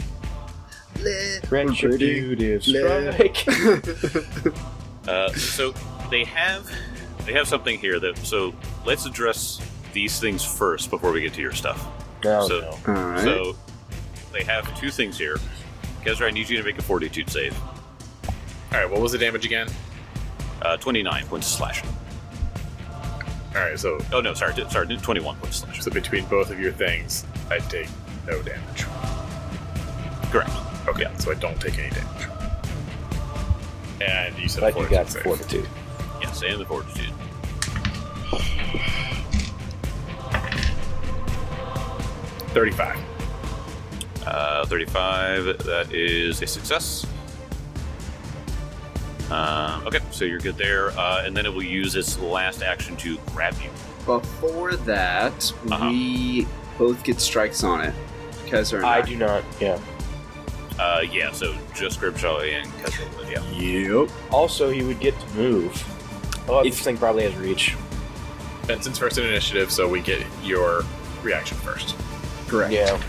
B: Retributive strike.
A: Uh, so they have they have something here that. So let's address these things first before we get to your stuff.
B: No,
A: So-
B: no.
E: All right.
A: So they have two things here. Kezra, I need you to make a fortitude save.
D: All right, what was the damage again?
A: Uh, twenty-nine points of slashing.
D: All right, so
A: Oh no, sorry, t- sorry, twenty-one points of slashing.
D: so between both of your things, I take no damage.
A: Correct.
D: Okay, so I don't take any damage. And you said
B: But you
D: fortitude
B: got
D: save.
B: fortitude.
A: Yes, and the fortitude.
D: thirty-five.
A: Uh, thirty-five. That is a success. Um, okay, so you're good there, uh, and then it will use its last action to grab you.
E: Before that,
A: Uh-huh.
E: we both get strikes on it. Kezra and
B: I
E: I.
B: do not, yeah.
A: Uh, yeah, so just Grimshaw and Kezra, yeah.
E: Yep.
B: Also, he would get to move. Oh,
E: If-
B: this thing probably has reach.
D: Benson's first in initiative, so we get your reaction first.
E: Correct.
B: Yeah.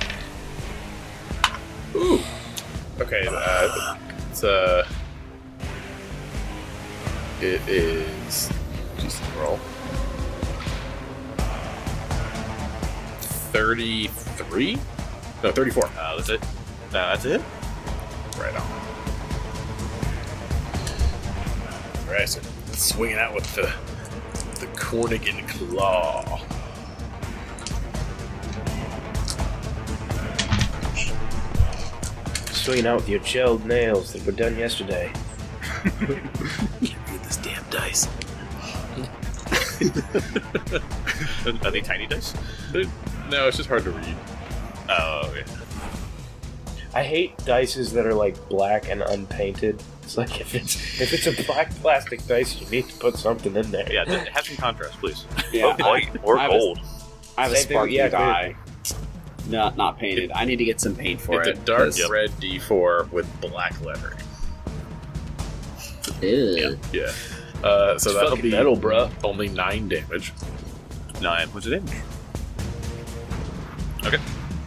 D: Ooh. Okay, uh, it's uh it is decent roll. thirty-three? No, thirty-four.
A: Uh, that's it. Uh, that's it.
D: Right on. Alright, so swinging out with the the Cornigan Claw.
B: Swinging out with your gelled nails that were done yesterday.
F: Read this damn dice.
A: Are they tiny dice?
D: No, it's just hard to read.
A: Oh, okay.
B: I hate dices that are like black and unpainted. It's like if it's if it's a black plastic dice, you need to put something in there.
A: Yeah, th- have some contrast, please.
E: Yeah.
C: Or white or
E: I was-
C: gold.
E: I have a
B: Same thing,
E: sparkly
B: yeah,
E: die. Not not painted. I need to get some paint for
D: It's
E: it.
D: a dark
E: 'cause-
D: red D four with black lettering.
E: Ew.
D: Yeah. Uh, so that'll
B: fucking
D: be
B: metal, bruh.
D: only nine damage.
A: Nine points of damage. Okay.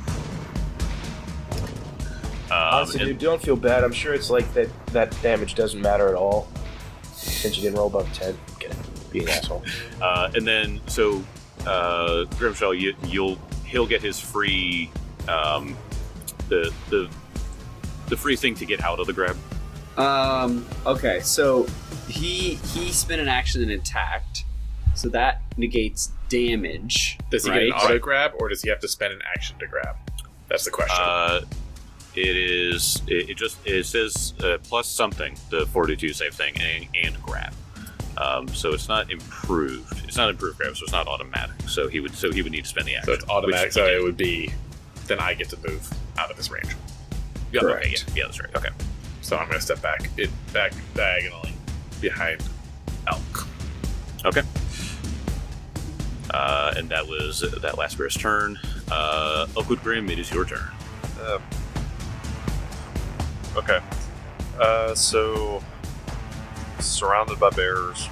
A: Um,
B: Honestly,
A: and-
B: dude, don't feel bad. I'm sure it's like that that damage doesn't matter at all. Since you didn't roll above ten. Okay. Be an asshole.
A: Uh, and then, so uh, Grimshaw, you, you'll he'll get his free um, the the the free thing to get out of the grab.
E: Um. Okay. So he he spent an action and attacked, so that negates damage.
D: Does he
E: right?
D: get an auto grab, or does he have to spend an action to grab? That's the question.
A: Uh, It is. It, it just it says uh, plus something, the fortitude save thing, and, and grab. Um, so it's not improved. It's not improved grab, so it's not automatic. So he would. So he would need to spend the action.
D: So it's automatic.
A: which-
D: So it would be. Then I get to move out of his range.
A: Yeah,
B: Correct.
A: okay, yeah, yeah, that's right. Okay.
D: So I'm going to step back. It back diagonally behind Elk.
A: Okay. Uh, and that was that last bear's turn. Uh, Oakwood Grim, it is your turn.
C: Um, okay. Uh, so, surrounded by bears.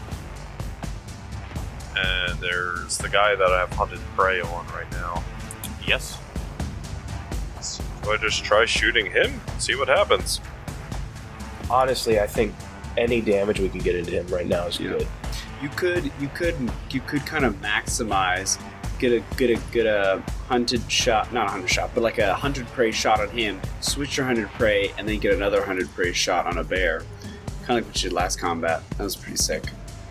C: And there's the guy that I have hunted prey on right now.
A: Yes.
C: Do I just try shooting him? See what happens.
B: Honestly, I think any damage we can get into him right now is
E: Yeah.
B: good.
E: You could, you could, you could kind of maximize, get a, get a, get a hunted shot, not a hunted shot, but like a hunted prey shot on him. Switch your hunted prey, and then get another hunted prey shot on a bear. Kind of like what you did last combat. That was pretty sick.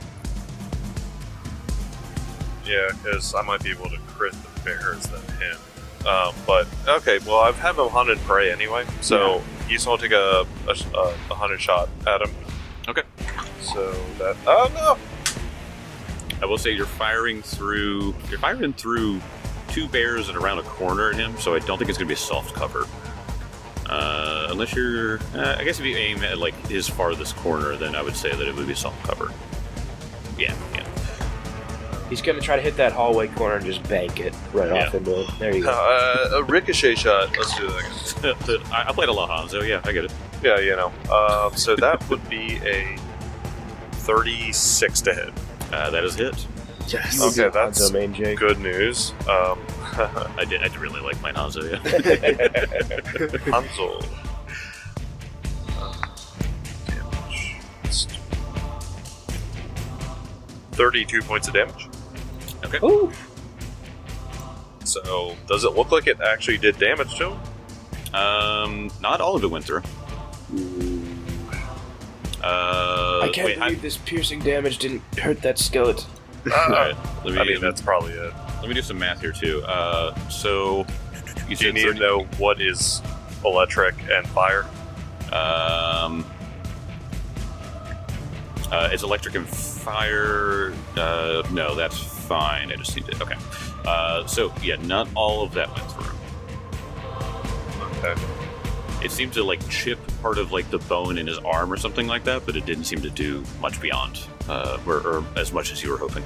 C: Yeah, because I might be able to crit the bears than him. Um, but, okay, well, I've had him hunted prey anyway, so he's going to take a, a, a, a hunted shot at him.
A: Okay.
C: So that. Oh, no!
A: I will say you're firing through. You're firing through two bears and around a corner at him, so I don't think it's going to be a soft cover. Uh, unless you're, uh, I guess if you aim at like his farthest corner, then I would say that it would be soft cover. Yeah, yeah.
B: He's going to try to hit that hallway corner and just bank it right
A: Yeah.
B: off into it. There you go.
C: Uh, a ricochet shot. Let's do that again.
A: I I played a lot, Hanzo. Yeah, I get it.
C: Yeah, you know. Um, so that would be a thirty-six to hit.
A: Uh, that is hit.
E: Yes.
B: You would
C: Okay,
B: do
C: that's
B: Hanzo main, Jake.
C: good news. Um,
A: I did. I did really like mine, Hanzo. Yeah.
C: Hansel. Uh, damage. Let's do- thirty-two points of damage.
B: Ooh.
C: So, does it look like it actually did damage to him?
A: Um, not all of it went through. Uh,
B: I can't
A: wait,
B: believe this piercing damage didn't hurt that skeleton.
A: All right, let me,
C: I mean, that's probably it.
A: let me do some math here too. Uh, so you
C: Do you
A: said
C: need
A: thirty,
C: to know what is electric and fire?
A: um, uh, is electric and fire? Uh, no, that's fine. I just need to. Okay. Uh, so yeah, not all of that went through.
C: Okay.
A: It seemed to like chip part of like the bone in his arm or something like that, but it didn't seem to do much beyond, uh, or, or as much as you were hoping.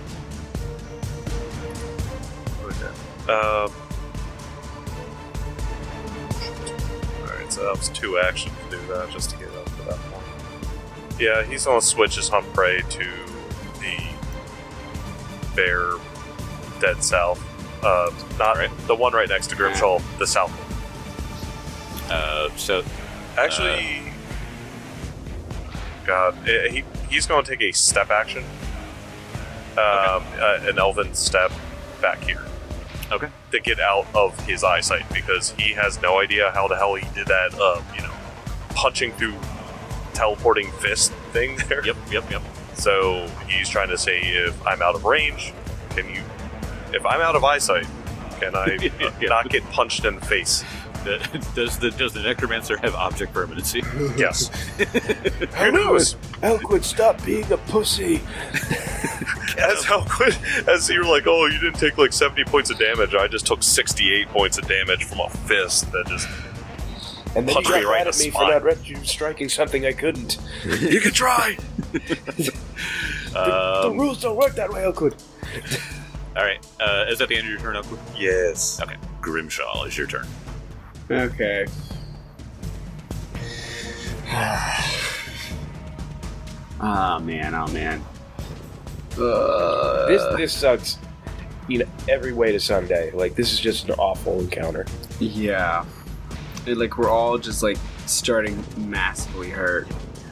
C: Um. Alright, so that was two actions to do that, just to get up to that point. Yeah, he's gonna switch his hunt prey to the bear dead south. Uh, not the one right next to Grimshaw, the south one.
A: Uh, so
C: Actually, God, eh, he he's going to take a step action, um, uh, an elven step back here.
A: Okay.
C: To get out of his eyesight because he has no idea how the hell he did that. Uh, you know, punching through teleporting fist thing there.
A: Yep, yep, yep.
C: So he's trying to say, if I'm out of range, can you? If I'm out of eyesight, can I uh,
A: Yeah.
C: not get punched in the face?
A: Does the does the necromancer have object permanency?
C: Yes.
B: Who knows? Elkwood, stop being a pussy.
C: As how as you're like, oh, you didn't take like seventy points of damage. I just took sixty-eight points of damage from a fist that just.
B: And then
C: Punch
B: you got
C: me right
B: mad
C: in
B: at
C: the
B: me for
C: spine.
B: not ret- you striking something I couldn't.
C: You can try.
B: the
A: Um,
B: rules don't work that way, Elkwood.
A: all right. Uh, is that the end of your turn, Oakwood?
C: Yes.
A: Okay. Grimshaw is your turn.
E: Okay. Oh man, oh man. Uh,
B: This this sucks. You know, every way to Sunday. Like this is just an awful encounter.
E: yeah. And, like we're all just like starting massively hurt.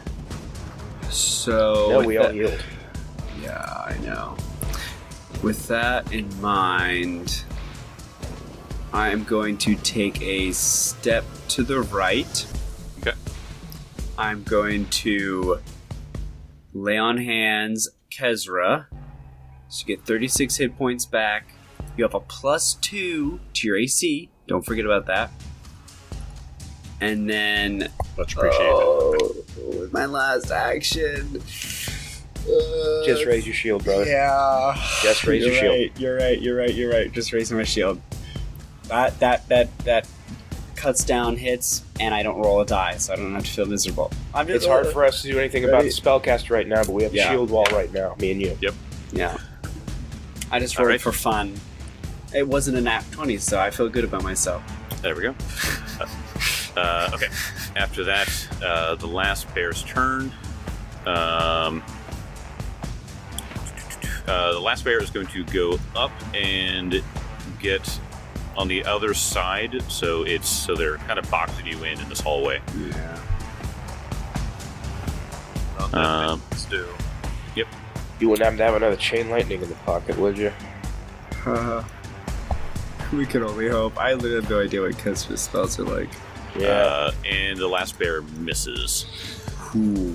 E: So
B: No,
E: with
B: we all
E: that-
B: healed.
E: Yeah, I know. With that in mind, I am going to take a step to the right.
A: Okay.
E: I'm going to lay on hands Kezra. So you get thirty-six hit points back. You have a plus two to your A C. Don't forget about that. and then
D: Much appreciated.
E: oh, with my last action, uh,
B: Just raise your shield, brother.
E: Yeah,
B: Just raise your
E: you're
B: shield.
E: right, You're right. You're right. You're right. Just raising my shield. That that that that cuts down hits, and I don't roll a die, so I don't have to feel miserable. I'm just
B: It's hard for us to do anything about
E: Ready?
B: the spellcaster right now, but we have a
E: Yeah.
B: shield wall right now, me and you.
E: Yeah. I just
A: All
E: rolled
A: right.
E: for fun. It wasn't a nat twenty, so I feel good about myself.
A: There we go. Uh, okay. After that, uh, the last bear's turn. Um, uh, the last bear is going to go up and get on the other side, so it's so they're kind of boxing you in in this hallway.
E: Yeah.
C: Not that
A: Um,
C: things do.
B: You wouldn't happen to have another chain lightning in the pocket, would you?
E: We can only hope. I literally have no idea what Kesper spells are like.
B: Yeah.
A: Uh, and the last bear misses.
E: Ooh.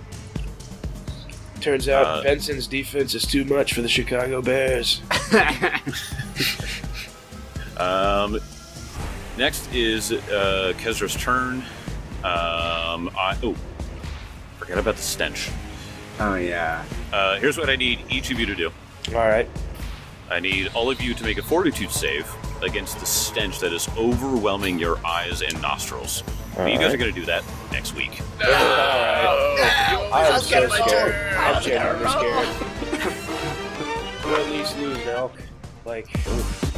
B: Turns out
A: uh,
B: Benson's defense is too much for the Chicago Bears.
A: Um, next is uh, Kezra's turn. Um, I, oh, forgot about the stench.
E: Oh yeah.
A: Uh, here's what I need each of you to do.
B: All right.
A: I need all of you to make a fortitude save against the stench that is overwhelming your eyes and nostrils. But you guys
B: right.
A: are going to do that next week.
B: All right. I am so scared. I'm genuinely scared. We'll at least lose elk. Like, oof.